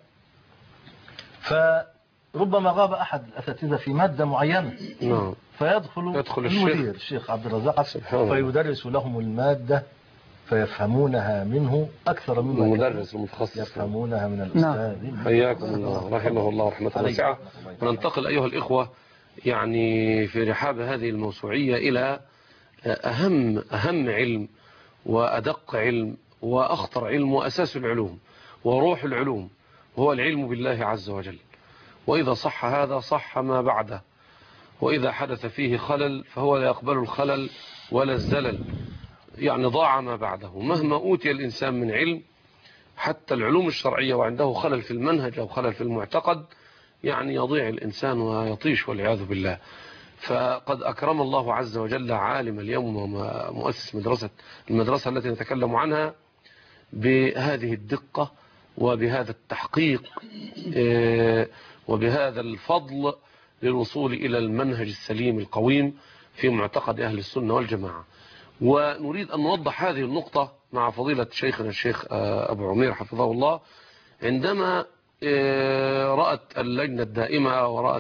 فربما غاب أحد الأساتذة في مادة معينة نعم. فيدخل يدخل المدير الشيخ عبد الرزاق فيدرس لهم المادة فيفهمونها منه أكثر مما المدرس المتخصص يفهمونها من الأستاذ. حياكم الله رحمه الله رحمة واسعة. وننتقل أيها الإخوة يعني في رحاب هذه الموسوعية إلى أهم أهم علم وأدق علم وأخطر علم وأساس العلوم وروح العلوم، هو العلم بالله عز وجل. وإذا صح هذا صح ما بعده، وإذا حدث فيه خلل فهو لا يقبل الخلل ولا الزلل، يعني ضاع ما بعده. مهما أوتي الإنسان من علم حتى العلوم الشرعية وعنده خلل في المنهج أو خلل في المعتقد يعني يضيع الإنسان ويطيش والعياذ بالله. فقد أكرم الله عز وجل عالم اليوم ومؤسس مدرسة المدرسة التي نتكلم عنها بهذه الدقة وبهذا التحقيق وبهذا الفضل للوصول إلى المنهج السليم القويم في معتقد أهل السنة والجماعة. ونريد أن نوضح هذه النقطة مع فضيلة شيخنا الشيخ أبو عمير حفظه الله، عندما رأت اللجنة الدائمة ورأت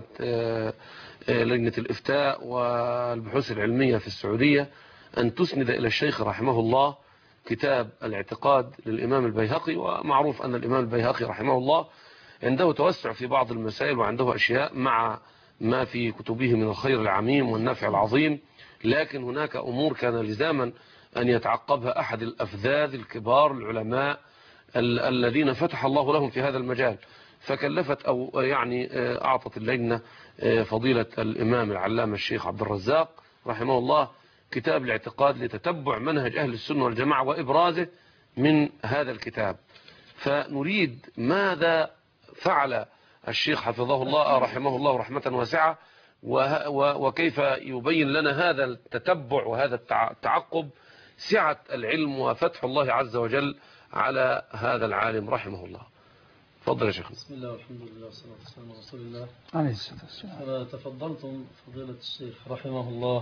لجنة الإفتاء والبحوث العلمية في السعودية أن تسند إلى الشيخ رحمه الله كتاب الاعتقاد للإمام البيهقي. ومعروف أن الإمام البيهقي رحمه الله عنده توسع في بعض المسائل وعنده أشياء مع ما في كتبه من الخير العميم والنفع العظيم، لكن هناك أمور كان لزاما أن يتعقبها أحد الأفذاذ الكبار العلماء الذين فتح الله لهم في هذا المجال. فكلفت أو يعني أعطت اللجنة فضيلة الإمام العلامة الشيخ عبد الرزاق رحمه الله كتاب الاعتقاد لتتبع منهج أهل السنة والجماعة وإبرازه من هذا الكتاب. فنريد ماذا فعل الشيخ حفظه الله رحمه الله رحمة واسعة، وكيف يبين لنا هذا التتبع وهذا التعقب سعة العلم وفتح الله عز وجل على هذا العالم رحمه الله. تفضل يا شيخ. بسم الله والحمد لله والصلاة والسلام على رسول الله عليه الصلاة والسلام. كما تفضلتم فضيلة الشيخ رحمه الله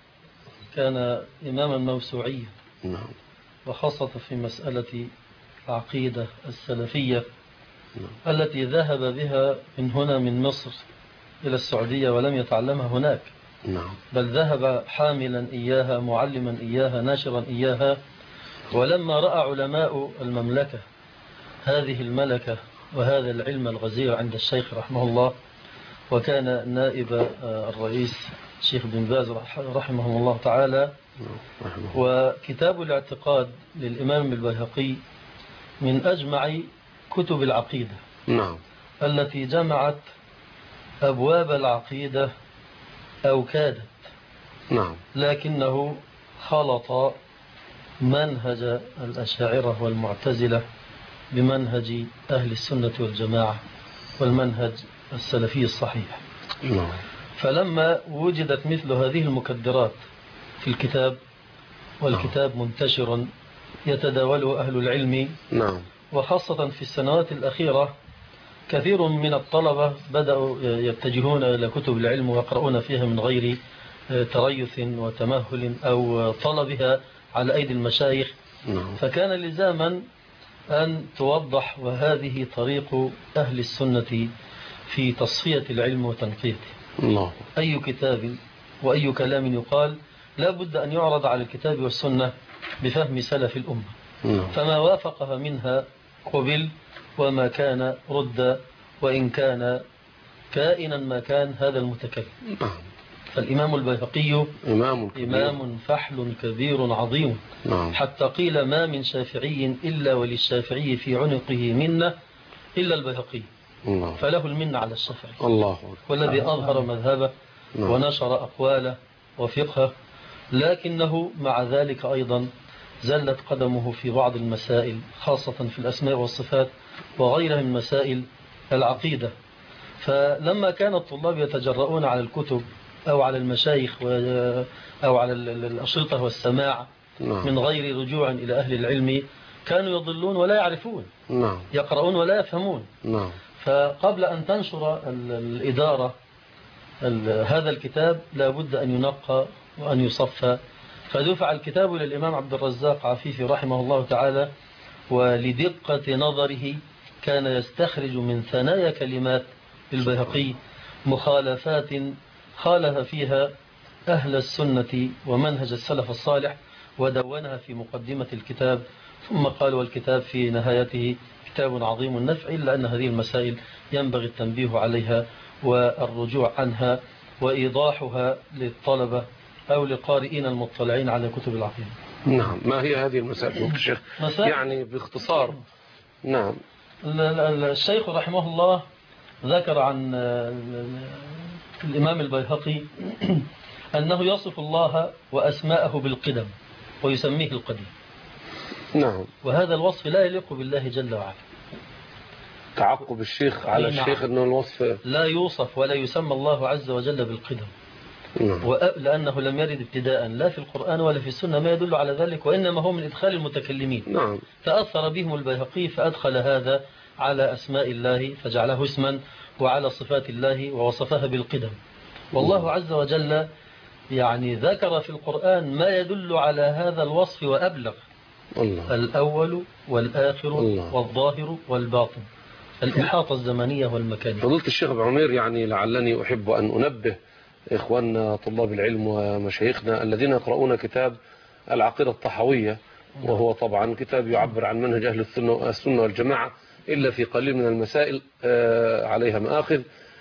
كان إماما موسوعيا، نعم، وخاصة في مسألة العقيدة السلفية التي ذهب بها من هنا من مصر إلى السعودية ولم يتعلمها هناك، نعم، بل ذهب حاملا إياها معلما إياها ناشرا إياها. ولما رأى علماء المملكة هذه الملكة وهذا العلم الغزير عند الشيخ رحمه الله، وكان نائب الرئيس الشيخ بن باز رحمه الله تعالى، وكتاب الاعتقاد للإمام البيهقي من أجمع كتب العقيدة، نعم، التي جمعت أبواب العقيدة أو كادت، نعم، لكنه خلط منهج الأشاعرة والمعتزلة بمنهج أهل السنة والجماعة والمنهج السلفي الصحيح. نعم. فلما وجدت مثل هذه المكدرات في الكتاب، والكتاب منتشر يتداوله أهل العلم، نعم، وخاصة في السنوات الأخيرة كثير من الطلبة بدأوا يتجهون إلى كتب العلم ويقرؤون فيها من غير تريث وتمهل أو طلبها على أيدي المشايخ. نعم. فكان لزاما أن توضح، وهذه طريق أهل السنة في تصفية العلم وتنقيته. الله. أي كتاب وأي كلام يقال لا بد أن يعرض على الكتاب والسنة بفهم سلف الأمة. نعم. فما وافقها منها قبل، وما كان رد، وإن كان كائنا ما كان هذا المتكلم. نعم. فالإمام البيهقي إمام, إمام فحل كبير عظيم. نعم. حتى قيل ما من شافعي إلا وللشافعي في عنقه منة إلا البيهقي. الله. فله المنة على الشافعي، الله، والذي أظهر مذهبه نعم. ونشر أقواله وفقهه، لكنه مع ذلك أيضا زلت قدمه في بعض المسائل، خاصة في الأسماء والصفات وغيرها من مسائل العقيدة. فلما كان الطلاب يتجرؤون على الكتب أو على المشايخ أو على الأشرطة والسماع نعم. من غير رجوع إلى أهل العلم، كانوا يضلون ولا يعرفون، نعم. يقرؤون ولا يفهمون. نعم. فقبل أن تنشر الإدارة هذا الكتاب لا بد أن ينقى وأن يصفى. فدفع الكتاب للإمام عبد الرزاق عفيفي رحمه الله تعالى، ولدقة نظره كان يستخرج من ثنايا كلمات البيهقي مخالفات خالف فيها أهل السنة ومنهج السلف الصالح، ودونها في مقدمة الكتاب، ثم قال والكتاب في نهايته كتاب عظيم النفع، إلا أن هذه المسائل ينبغي التنبيه عليها والرجوع عنها وإيضاحها للطلبة أو لقارئين المطلعين على كتب العقيدة. نعم. ما هي هذه المسائل الشيخ؟ يعني باختصار. نعم. الشيخ رحمه الله ذكر عن الإمام البيهقي أنه يصف الله وأسماءه بالقدم ويسميه القديم. نعم. وهذا الوصف لا يليق بالله جل وعلا. تعقب الشيخ على نعم. الشيخ أنه الوصف لا يوصف ولا يسمى الله عز وجل بالقدم. نعم. لأنه لم يرد ابتداء لا في القرآن ولا في السنة ما يدل على ذلك، وإنما هو من إدخال المتكلمين. نعم. فأثر بهم البيهقي فأدخل هذا على أسماء الله فجعله اسما، وعلى صفات الله ووصفها بالقدم. والله عز وجل يعني ذكر في القرآن ما يدل على هذا الوصف وأبلغ. الله. الأول والآخر الله. والظاهر والباطن، الإحاطة الزمنية والمكانية. فضيلة الشيخ أبو عمير، يعني لعلني أحب أن أنبه إخواننا طلاب العلم ومشايخنا الذين يقرؤون كتاب العقيدة الطحاوية، وهو طبعا كتاب يعبر عن منهج أهل السنة والجماعة، إلا في قليل من المسائل عليها مآخذ،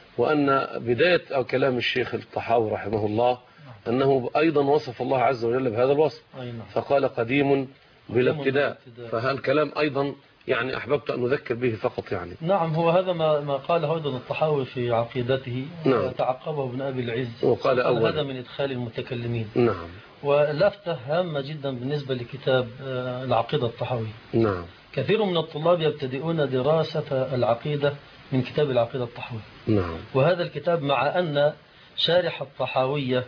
وأن بداية أو كلام الشيخ الطحاوي رحمه الله أنه أيضا وصف الله عز وجل بهذا الوصف، فقال قديم بلا ابتداء. فهل كلام أيضا يعني أحببت أن أذكر به فقط يعني. نعم، هو هذا ما ما قاله أيضا الطحاوي في عقيدته. نعم. وتعقبه ابن أبي العز وقال أول هذا من إدخال المتكلمين. نعم. ولفتة هامة جدا بالنسبة لكتاب العقيدة الطحاوية. نعم. كثير من الطلاب يبتدئون دراسة العقيدة من كتاب العقيدة الطحاوية. نعم. وهذا الكتاب مع أن شارح الطحاوية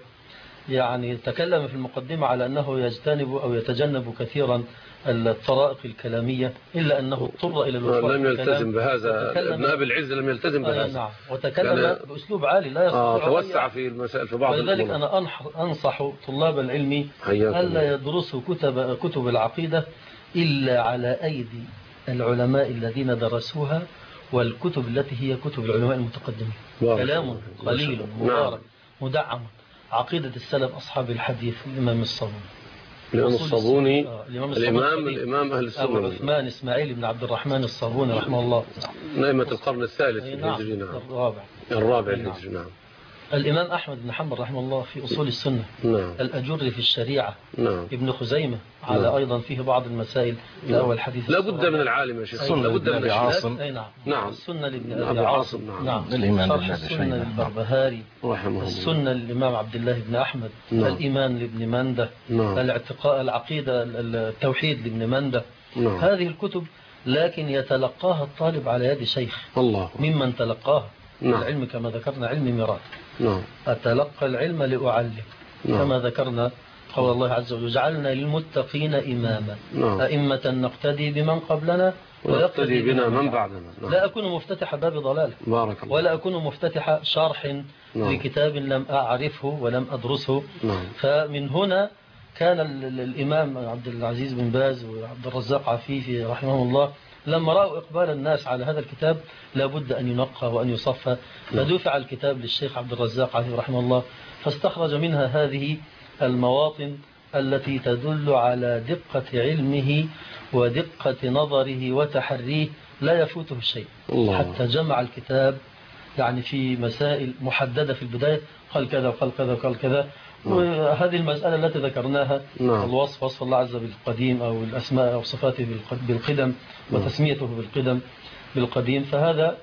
يعني تكلم في المقدمة على أنه يجتنب أو يتجنب كثيرا الطرائق الكلامية، إلا أنه اضطر إلى الوصول. لم يلتزم بهذا ابن أبي العز، لم يلتزم بهذا. نعم. وتكلم بأسلوب عالي لا يستطيع. آه توسع في المسائل في بعض. ولذلك أنا أنصح طلاب العلم ألا يدرسوا كتب كتب العقيدة إلا على أيدي العلماء الذين درسوها، والكتب التي هي كتب العلماء المتقدمين. كلام قليل مبارك مدعم. عقيدة السلف أصحاب الحديث الإمام الصابوني الإمام الصابوني آه. الإمام الإمام, الإمام أهل السنة أبو عثمان إسماعيل بن عبد الرحمن الصابوني رحمه الله، نائمة القرن الثالث الهجري. نعم. الرابع الرابع الهجري. نعم. الإمام أحمد بن حنبل رحمه الله في أصول السنة. نعم. الأجر في الشريعة. نعم. ابن خزيمة على نعم. أيضا فيه بعض المسائل الأول حديث. لا بد من العالم يا شيخ. السنة لابد من عاصم. أي نعم. نعم. السنة لابن أبي عاصم. نعم. نعم. الإيمان شرح السنة للبربهاري رحمه الله. السنة للإمام عبد الله بن أحمد. نعم. الإيمان لابن مندة. نعم. الاعتقاء العقيدة التوحيد لابن مندة. نعم. هذه الكتب لكن يتلقاها الطالب على يد شيخ الله ممن تلقاها. نعم. العلم كما ذكرنا علم ميراث. نعم. أتلقى العلم لأعلم. نعم. كما ذكرنا قول الله عز وجل جعلنا للمتقين إماما. نعم. أئمة نقتدي بمن قبلنا ويقتدي بنا من بعدنا. نعم. لا أكون مفتتح باب ضلال بارك الله. ولا أكون مفتتح شرح نعم. لكتاب لم أعرفه ولم أدرسه. نعم. فمن هنا كان الإمام عبد العزيز بن باز وعبد الرزاق عفيفي رحمه الله لما رأوا إقبال الناس على هذا الكتاب لابد أن ينقى وأن يصفى، فدفع الكتاب للشيخ عبد الرزاق عفيفي رحمه الله، فاستخرج منها هذه المواطن التي تدل على دقة علمه ودقة نظره وتحريه لا يفوته شيء. الله. حتى جمع الكتاب يعني في مسائل محددة في البداية، قال كذا وقال كذا وقال كذا. وهذه المسألة التي ذكرناها نعم. الوصف وصف الله عز بالقديم أو الأسماء أو صفاته بالقدم وتسميته بالقدم بالقديم، فهذا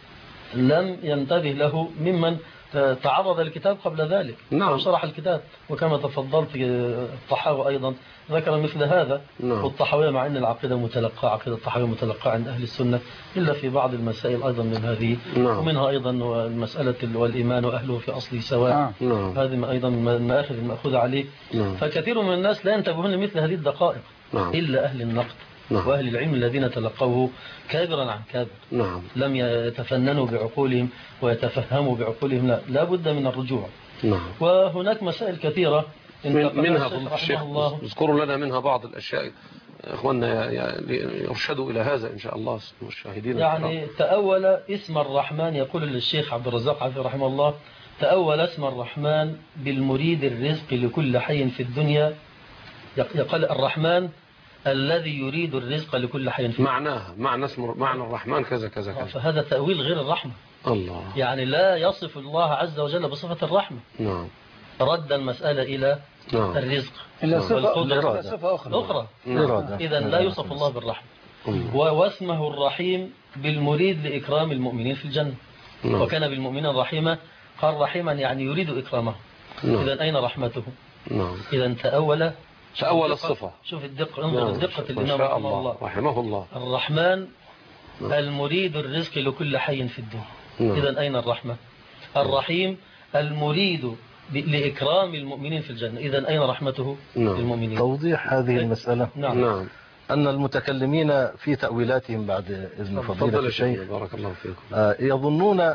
لم ينتبه له ممن تعرض الكتاب قبل ذلك. نعم. وشرح الكتاب، وكما تفضلت الطحاوي أيضا ذكر مثل هذا. نعم. والطحاوية مع أن العقيدة متلقى عقيدة الطحاوية متلقى عند أهل السنة إلا في بعض المسائل أيضا من هذه. نعم. ومنها أيضا المسألة والإيمان وأهله في أصله سواء. نعم. هذه أيضا من المآخذ المأخوذة عليه. نعم. فكثير من الناس لا ينتبهون لمثل هذه الدقائق. نعم. إلا أهل النقد. نعم. وأهل العلم الذين تلقوه كابرا عن كابر. نعم. لم يتفننوا بعقولهم ويتفهموا بعقولهم، لا لا بد من الرجوع. نعم. وهناك مسائل كثيرة من منها فضل الشيخ اذكروا لنا منها بعض الأشياء إخواننا يرشدوا إلى هذا إن شاء الله المشاهدين. يعني تأول اسم الرحمن، يقول للشيخ عبد الرزاق عفيفي رحمه الله تأول اسم الرحمن بالمريد الرزق لكل حي في الدنيا يقال الرحمن الذي يريد الرزق لكل حي فيه. معناها معنى اسمه معنى الرحمن كذا كذا كذا. فهذا تأويل غير الرحمة. الله. يعني لا يصف الله عز وجل بصفة الرحمة. نعم. رد المسألة إلى نعم. الرزق إلى صفة أخرى, أخرى. نعم. إذا لا يوصف الله بالرحمة. واسمه الرحيم بالمريد لإكرام المؤمنين في الجنة. نعم. وكان بالمؤمنين رحيما، قال رحيما يعني يريد إكرامه. نعم. إذا أين رحمته؟ نعم. إذا تأول تأول الصفة. شوف الدقة، انظر الدقة الإمام رحمه الله. الله رحمه الله. الرحمن نعم. المريد الرزق لكل حي في الدنيا. نعم. إذا أين الرحمة؟ الرحيم المريد لإكرام المؤمنين في الجنة. إذا أين رحمته للمؤمنين؟ توضيح هذه المسألة. نعم. نعم. أن المتكلمين في تأويلاتهم بعد إذن فضيلة الشيخ بارك الله فيكم يظنون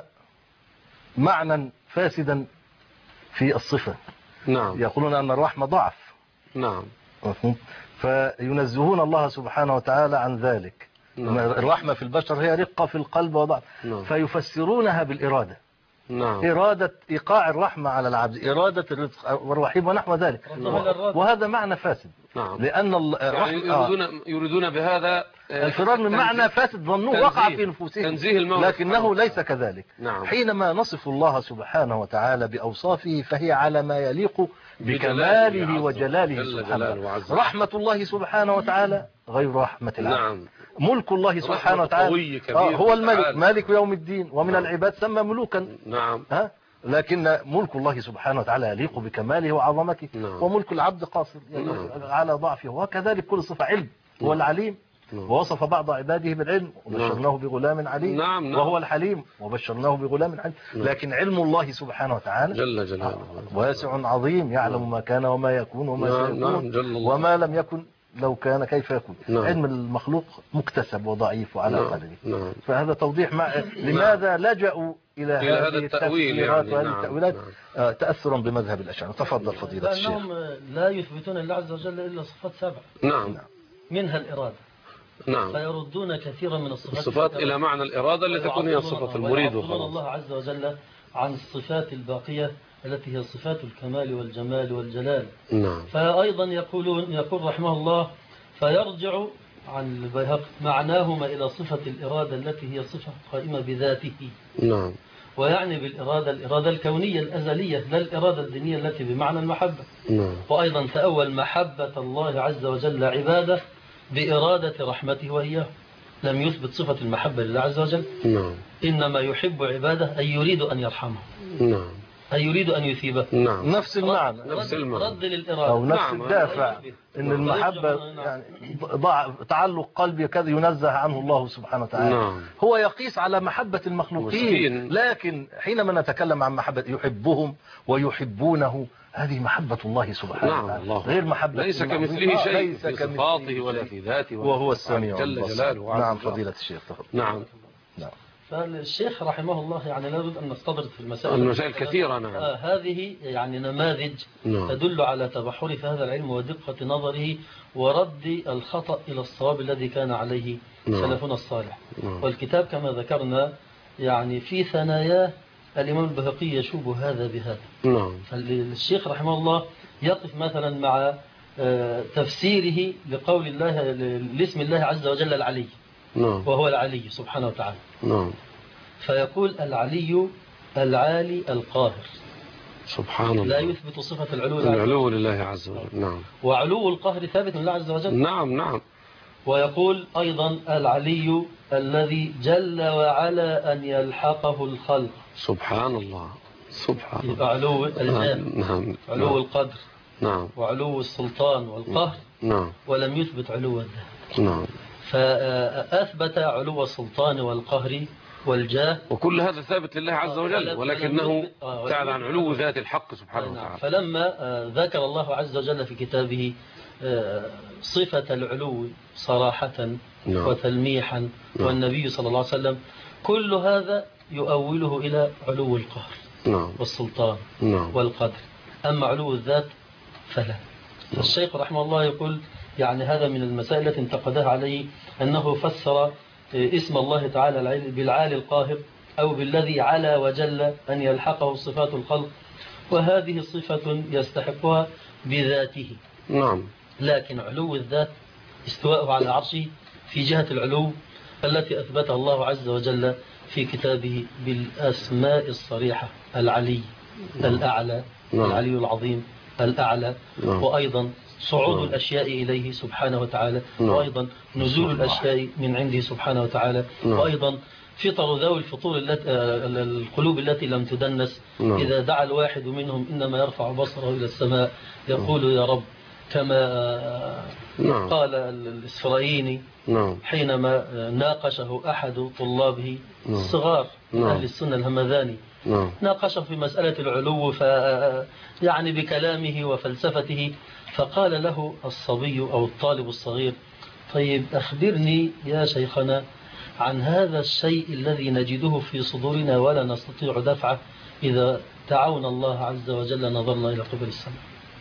معنى فاسدا في الصفة. نعم. يقولون أن الرحمة ضعف. نعم. فينزهون الله سبحانه وتعالى عن ذلك. نعم. الرحمة في البشر هي رقة في القلب وضعف. نعم. فيفسرونها بالإرادة. نعم. إرادة إيقاع الرحمة على العبد، إرادة الرزق والرحيم ونحو ذلك، وهذا معنى فاسد. نعم. لأن الرحمة يعني يريدون, يريدون بهذا الفرار من معنى فاسد ظنوه وقع في نفوسهم، لكنه ليس كذلك. نعم. حينما نصف الله سبحانه وتعالى بأوصافه فهي على ما يليق بكماله وجلاله سبحانه. رحمة الله سبحانه وتعالى غير رحمة العبد. نعم. ملك الله سبحانه وتعالى هو الملك، مالك يوم الدين، ومن نعم. العباد سمى ملوكا. نعم. ها؟ لكن ملك الله سبحانه وتعالى يليق بكماله وعظمته. نعم. وملك العبد قاصر نعم. على ضعفه، وكذلك كل صفة علم. نعم. هو العليم. نعم. ووصف بعض عباده بالعلم وبشرناه بغلام عليم. نعم. نعم. وهو الحليم وبشرناه بغلام عليم. نعم. لكن علم الله سبحانه وتعالى جل جلاله واسع عظيم، يعلم نعم. ما كان وما يكون وما نعم. سيكون. نعم. جل الله. وما لم يكن لو كان كيف يكون. نعم. علم المخلوق مكتسب وضعيف وعلى نعم. قدره. نعم. فهذا توضيح مع لماذا لجأوا إلى, إلى هذا التأويل يعني. وهذه نعم. التأويلات نعم. آه تأثرا بمذهب الأشاعرة. تفضل فضيلة الشيخ. لأنهم لا يثبتون لله عز وجل إلا صفات سبع. نعم. منها الإرادة. نعم. فيردون كثيرا من الصفات الصفات إلى معنى الإرادة التي تكون هي صفة المريد وخلاص. الله عز وجل عن الصفات الباقية التي هي صفات الكمال والجمال والجلال. نعم. فأيضا يقولون يقول رحمه الله فيرجع عن البيهقي معناهما إلى صفة الإرادة التي هي صفة قائمة بذاته. نعم. ويعني بالإرادة الإرادة الكونية الأزلية لا الإرادة الدينية التي بمعنى المحبة. نعم. وأيضا تأول محبة الله عز وجل عباده بإرادة رحمته وإياه. لم يثبت صفة المحبة لله عز وجل. نعم. إنما يحب عباده أن يريد أن يرحمه. نعم. أن يريد أن يثيبه. نعم. نفس المعنى. نفس المعنى. رد للإرادة أو نفس نعم. الدافع. إن المحبة يعني ضع تعلق قلبي كذا ينزه عنه الله سبحانه وتعالى. نعم. هو يقيس على محبة المخلوقين. مسكين. لكن حينما نتكلم عن محبة يحبهم ويحبونه، هذه محبة الله سبحانه نعم. وتعالى. الله. غير محبة ليس كمثله شيء ليس في كمثله صفاته شيء. ولا في ذاته وهو السميع جل جلاله. نعم فضيلة الشيخ تفضل. نعم. نعم. فالشيخ رحمه الله يعني لا بد أن نستدرك في المسائل المسائل كثيرة. نعم. آه هذه يعني نماذج نعم. تدل على تبحر في هذا العلم ودقة نظره ورد الخطأ إلى الصواب الذي كان عليه نعم. سلفنا الصالح. نعم. والكتاب كما ذكرنا يعني في ثناياه الإمام البيهقي يشوب هذا بهذا. نعم. فالشيخ رحمه الله يقف مثلا مع تفسيره لقول الله لاسم الله عز وجل العلي. نعم. وهو العلي سبحانه وتعالى. نعم. فيقول العلي العالي القاهر. سبحان الله. لا يثبت صفة العلو العلو لله عز وجل. نعم. وعلو القهر ثابت لله عز وجل. نعم. نعم. ويقول أيضا العلي الذي جل وعلا أن يلحقه الخلق. سبحان الله. سبحان الله. علو الجاه. نعم. علو نعم. القدر. نعم. وعلو السلطان والقهر. نعم. ولم يثبت علو الذات. نعم. فأثبت علو السلطان والقهر والجاه، وكل هذا ثابت لله عز وجل، ولكنه ابتعد عن علو ذات الحق سبحانه وتعالى. فلما ذكر الله عز وجل في كتابه صفة العلو صراحة نعم. وتلميحا نعم. والنبي صلى الله عليه وسلم كل هذا يؤوله إلى علو القهر نعم. والسلطان نعم. والقدر. أما علو الذات فلا. الشيخ رحمه الله يقول يعني هذا من المسائل التي انتقدها عليه أنه فسر اسم الله تعالى بالعالي القاهر أو بالذي علا وجل أن يلحقه صفات الخلق، وهذه صفة يستحقها بذاته. نعم. لكن علو الذات استواءه على عرشه في جهة العلو التي أثبتها الله عز وجل في كتابه بالأسماء الصريحة: العلي الأعلى، العلي العظيم الأعلى، وأيضا صعود الأشياء إليه سبحانه وتعالى، وأيضا نزول الأشياء من عنده سبحانه وتعالى، وأيضا فطر ذوي الفطور القلوب التي لم تدنس إذا دعا الواحد منهم إنما يرفع بصره إلى السماء يقول يا رب، كما قال الإسرائيلي حينما ناقشه أحد طلابه الصغار من أهل السنة الهمذاني، ناقشه في مسألة العلو ف يعني بكلامه وفلسفته، فقال له الصبي أو الطالب الصغير: طيب أخبرني يا شيخنا عن هذا الشيء الذي نجده في صدورنا ولا نستطيع دفعه إذا دعونا الله عز وجل نظرنا إلى قبل السماء.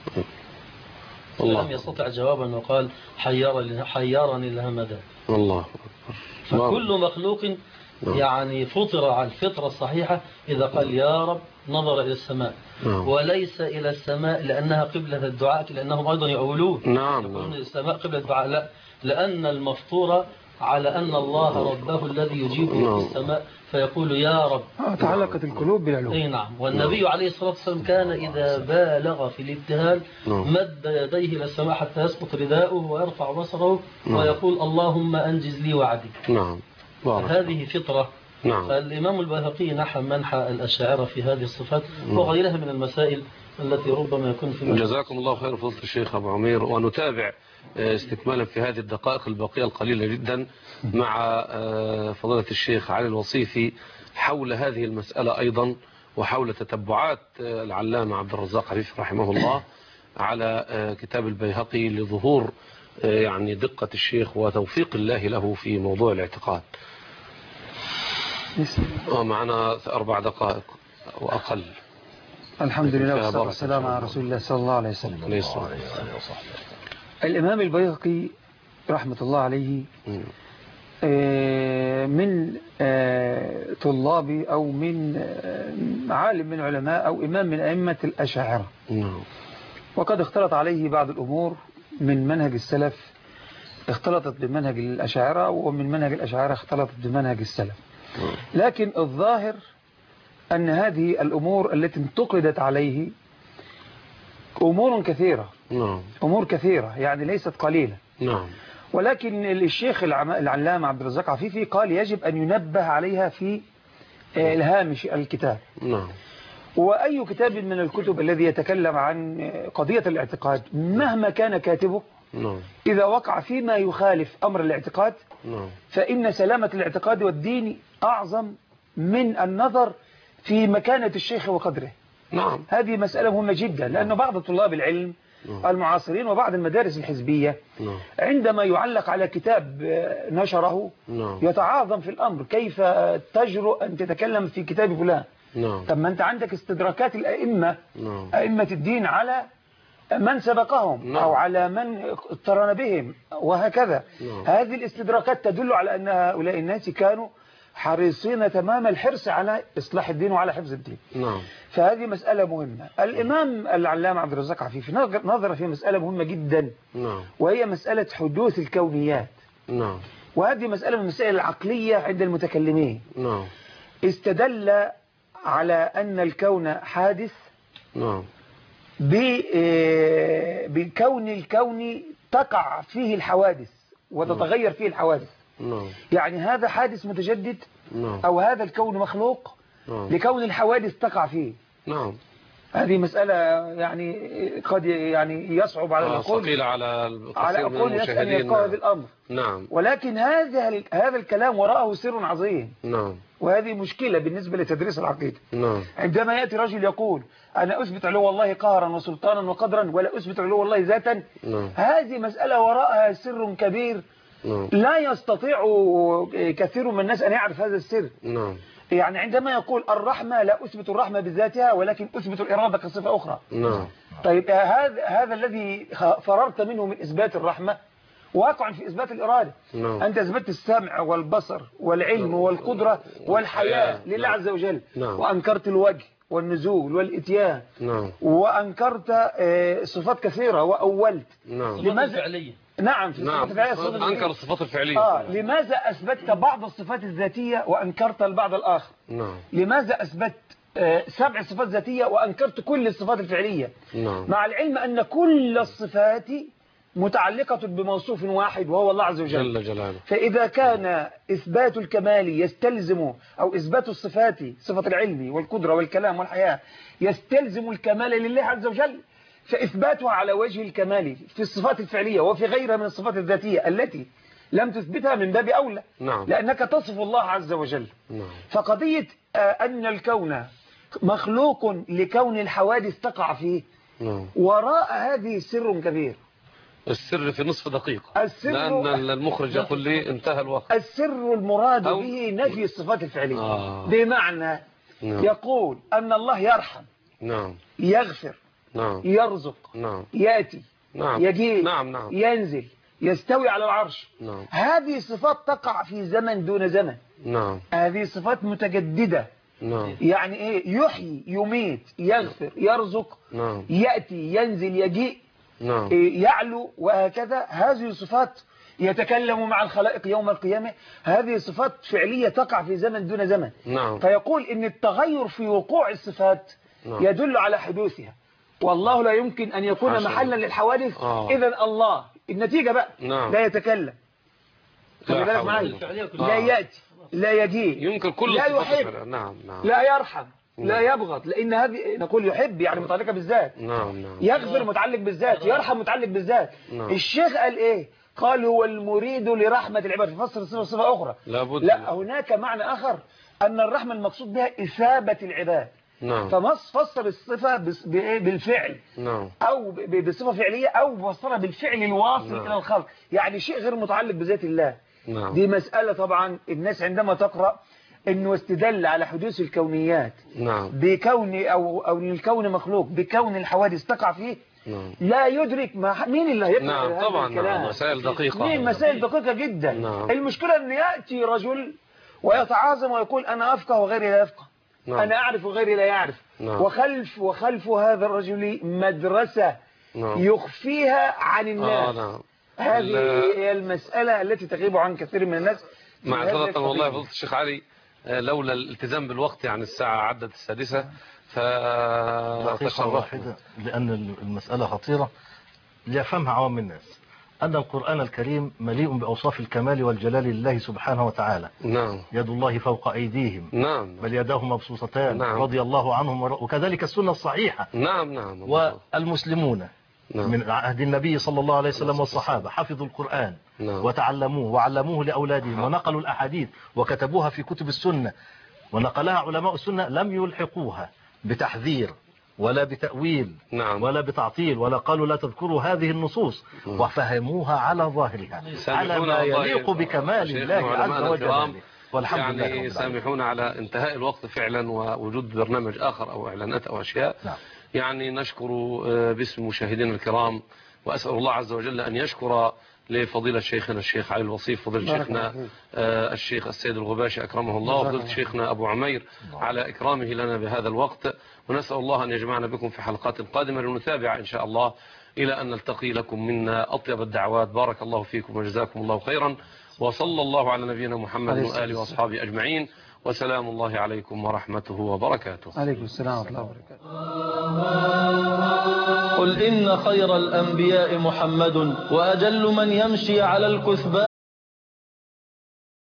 فلم يستطع جوابا وقال: حيرني الهمذان. الله. فكل مخلوق يعني فطر على الفطرة الصحيحة إذا قال يا رب نظر إلى السماء، وليس إلى السماء لأنها قبلة الدعاء، لأنهم أيضا يقولون نعم يقولون السماء قبلة الدعاء، لا، لأن المفطور على أن الله ربه الذي يجيبه في السماء فيقول يا رب. تعلقت القلوب بالعلو. اي نعم. والنبي عليه الصلاة والسلام كان إذا بالغ في الابتهال مد يديه إلى السماء حتى يسقط رداؤه ويرفع بصره ويقول اللهم أنجز لي وعدي. نعم. هذه فطرة. نعم. فالإمام البيهقي نحى منحى الأشاعرة في هذه الصفات وغيرها من المسائل التي ربما يكون في. جزاكم الله خير فضيلة الشيخ أبو عمير، ونتابع استكمالا في هذه الدقائق الباقية القليلة جدا مع فضيلة الشيخ علي الوصيفي حول هذه المسألة أيضا، وحول تتبعات العلامة عبد الرزاق عفيفي رحمه الله على كتاب البيهقي لظهور يعني دقة الشيخ وتوفيق الله له في موضوع الاعتقاد. معنا أربع دقائق وأقل. الحمد لله والصلاة والسلام على رسول الله صلى الله عليه وسلم. الإمام البيهقي رحمة الله عليه من طلاب أو من عالم من علماء أو إمام من أئمة الأشاعرة، وقد اختلط عليه بعض الأمور من منهج السلف اختلطت بمنهج الأشاعرة، ومن منهج الأشاعرة اختلطت بمنهج السلف. لكن الظاهر أن هذه الأمور التي انتقدت عليه أمور كثيرة، أمور كثيرة يعني ليست قليلة. نعم. ولكن الشيخ العلامة عبد الرزاق عفيفي قال يجب أن ينبه عليها في الهامش الكتاب. نعم. وأي كتاب من الكتب الذي يتكلم عن قضية الاعتقاد مهما كان كاتبه نعم. إذا وقع فيما يخالف أمر الاعتقاد نعم. فإن سلامة الاعتقاد والدين أعظم من النظر في مكانة الشيخ وقدره. نعم. هذه مسألة مهمة جدا، لأن بعض طلاب العلم نعم. المعاصرين وبعض المدارس الحزبية نعم. عندما يعلق على كتاب نشره نعم. يتعاظم في الأمر، كيف تجرؤ أن تتكلم في كتاب فلان؟ نعم. طب ما أنت عندك استدراكات الأئمة نعم. أئمة الدين على من سبقهم نعم. أو على من اقترن بهم وهكذا. نعم. هذه الاستدراكات تدل على أن هؤلاء الناس كانوا حريصين تمام الحرص على إصلاح الدين وعلى حفظ الدين. نعم. فهذه مسألة مهمة. الإمام العلامة عبد الرزاق عفيفي نظر في مسألة مهمة جدا نعم. وهي مسألة حدوث الكونيات. نعم. وهذه مسألة من المسائل العقلية عند المتكلمين. نعم. استدل على أن الكون حادث نعم. بكون الكون تقع فيه الحوادث وتتغير فيه الحوادث. نعم. يعني هذا حادث متجدد نعم. أو هذا الكون مخلوق نعم. لكون الحوادث تقع فيه. نعم. هذه مسألة يعني قد يعني يصعب على العقول ثقيلة على على عقول الناس أن يلقوا هذا الأمر. نعم. ولكن هذا هذا الكلام وراءه سر عظيم. نعم. وهذه مشكلة بالنسبة لتدريس العقيدة. نعم. عندما يأتي رجل يقول أنا أثبت علو الله قهرا وسلطانا وقدرا ولا أثبت علو الله ذاتا نعم. هذه مسألة وراءها سر كبير نعم. لا يستطيع كثير من الناس أن يعرف هذا السر. نعم. يعني عندما يقول الرحمة لا أثبت الرحمة بذاتها ولكن أثبت الإرادة كصفة أخرى. نعم. طيب هذا هذا الذي فررت منه من إثبات الرحمة واقع في إثبات الإرادة. نعم. أنت أثبتت السمع والبصر والعلم والقدرة والحياة لله عز وجل. نعم. وأنكرت الوجه والنزول والإتيان. نعم. وأنكرت آه، صفات كثيرة وأولت. نعم. لماذا فعلية؟ نعم، في الصفات الفعلية. نعم. أنكر الصفات الفعلية. آه لماذا أثبتت بعض الصفات الذاتية وأنكرت البعض الآخر؟ نعم. لماذا أثبت آه، سبع صفات ذاتية وأنكرت كل الصفات الفعلية؟ نعم. مع العلم أن كل الصفات متعلقة بموصوف واحد وهو الله عز وجل جل جلاله. فإذا كان إثبات الكمال يستلزم أو إثبات الصفات صفة العلم والقدرة والكلام والحياة يستلزم الكمال لله عز وجل، فإثباتها على وجه الكمال في الصفات الفعلية وفي غيرها من الصفات الذاتية التي لم تثبتها من باب أولى. نعم. لأنك تصف الله عز وجل. نعم. فقضية أن الكون مخلوق لكون الحوادث تقع فيه، نعم. وراء هذه سر كبير. السر في نصف دقيقة، السر لأن المخرج يقول لي انتهى الوقت. السر المراد أو به نفي الصفات الفعلية. آه. بمعنى نعم. يقول أن الله يرحم، نعم. يغفر، نعم. يرزق، نعم. يأتي، نعم. يجيء، نعم. نعم. ينزل، يستوي على العرش. نعم. هذه صفات تقع في زمن دون زمن. نعم. هذه صفات متجددة. نعم. يعني إيه؟ يحيي، يميت، يغفر، يرزق، نعم. يأتي، ينزل، يجيء، نعم. يعلو، وهكذا. هذه صفات يتكلم مع الخلائق يوم القيامة. هذه صفات فعلية تقع في زمن دون زمن. نعم. فيقول إن التغير في وقوع الصفات نعم. يدل على حدوثها، والله لا يمكن أن يكون حاشا. محلا للحوادث. آه. إذن الله النتيجة بقى نعم. لا يتكلم، لا بالك حول معي؟ ولا قوة. لا آه. يأتي، لا يجيء، ينكر كل لا الصفات يحب، الفعلية. نعم. نعم. لا يرحم، لا نعم. يبغض، لأن هذه نقول يحب يعني متعلقة بالذات. نعم. نعم. يغفر متعلق بالذات، يرحم متعلق بالذات. نعم. الشيخ قال ايه؟ قال هو المريد لرحمة العباد، ففسر صفة صفة أخرى. لابد. لا، هناك معنى آخر أن الرحمة المقصود بها إثابة العباد. نعم. فمص فسر الصفة بس- بإيه؟ بالفعل، نعم. أو ب- بصفة فعلية، أو فسرها بالفعل الواصل نعم. إلى الخلق، يعني شيء غير متعلق بذات الله. نعم. دي مسألة طبعا الناس عندما تقرأ انه استدل على حدوث الكونيات نعم. بكون او او الكون مخلوق بكون الحوادث تقع فيه، نعم. لا يدرك ما مين اللي هيقرأ نعم. هذا طبعا. الكلام. نعم. مسائل دقيقة. مين؟ مسائل دقيقة جدا. نعم. المشكلة ان يأتي رجل ويتعاظم ويقول انا افقه وغيري لا يفقه. نعم. انا اعرف وغيري لا يعرف. نعم. وخلف وخلف هذا الرجل مدرسة نعم. يخفيها عن الناس. آه. نعم. هذه هي المسألة التي تغيب عن كثير من الناس. معذرة والله فضيلة الشيخ علي، لولا الالتزام بالوقت، يعني الساعة عدت السادسة دقيقة واحدة لأن المسألة خطيرة ليفهمها عوام الناس. أن القرآن الكريم مليء بأوصاف الكمال والجلال لله سبحانه وتعالى. نعم. يد الله فوق أيديهم. نعم. بل يداه مبسوطتان. نعم. رضي الله عنهم ور... وكذلك السنة الصحيحة. نعم. نعم. والمسلمون نعم. من عهد النبي صلى الله عليه وسلم والصحابة حفظوا القرآن. نعم. وتعلموه وعلموه لأولادهم. نعم. ونقلوا الأحاديث وكتبوها في كتب السنة، ونقلها علماء السنة لم يلحقوها بتحذير ولا بتأويل. نعم. ولا بتعطيل، ولا قالوا لا تذكروا هذه النصوص. نعم. وفهموها على ظاهرها على ما يليق بكمال الله عز وجل. والحمد لله. يعني سامحونا على انتهاء الوقت فعلا ووجود برنامج آخر أو إعلانات أو أشياء. نعم. يعني نشكر باسم مشاهدينا الكرام، وأسأل الله عز وجل أن يشكر لفضيلة شيخنا الشيخ علي الوصيف، فضيلة شيخنا آه الشيخ السيد الغباشي أكرمه الله، وفضيلة شيخنا أبو عمير على إكرامه لنا بهذا الوقت. ونسأل الله أن يجمعنا بكم في حلقات قادمة لنتابع إن شاء الله، إلى أن نلتقي لكم منا أطيب الدعوات. بارك الله فيكم وجزاكم الله خيرا، وصلى الله على نبينا محمد وآله وأصحابه أجمعين، وسلام الله عليكم ورحمته وبركاته. عليكم السلام ورحمة الله وبركاته. قل إن خير الأنبياء محمد، وأجل من يمشي على الكثبان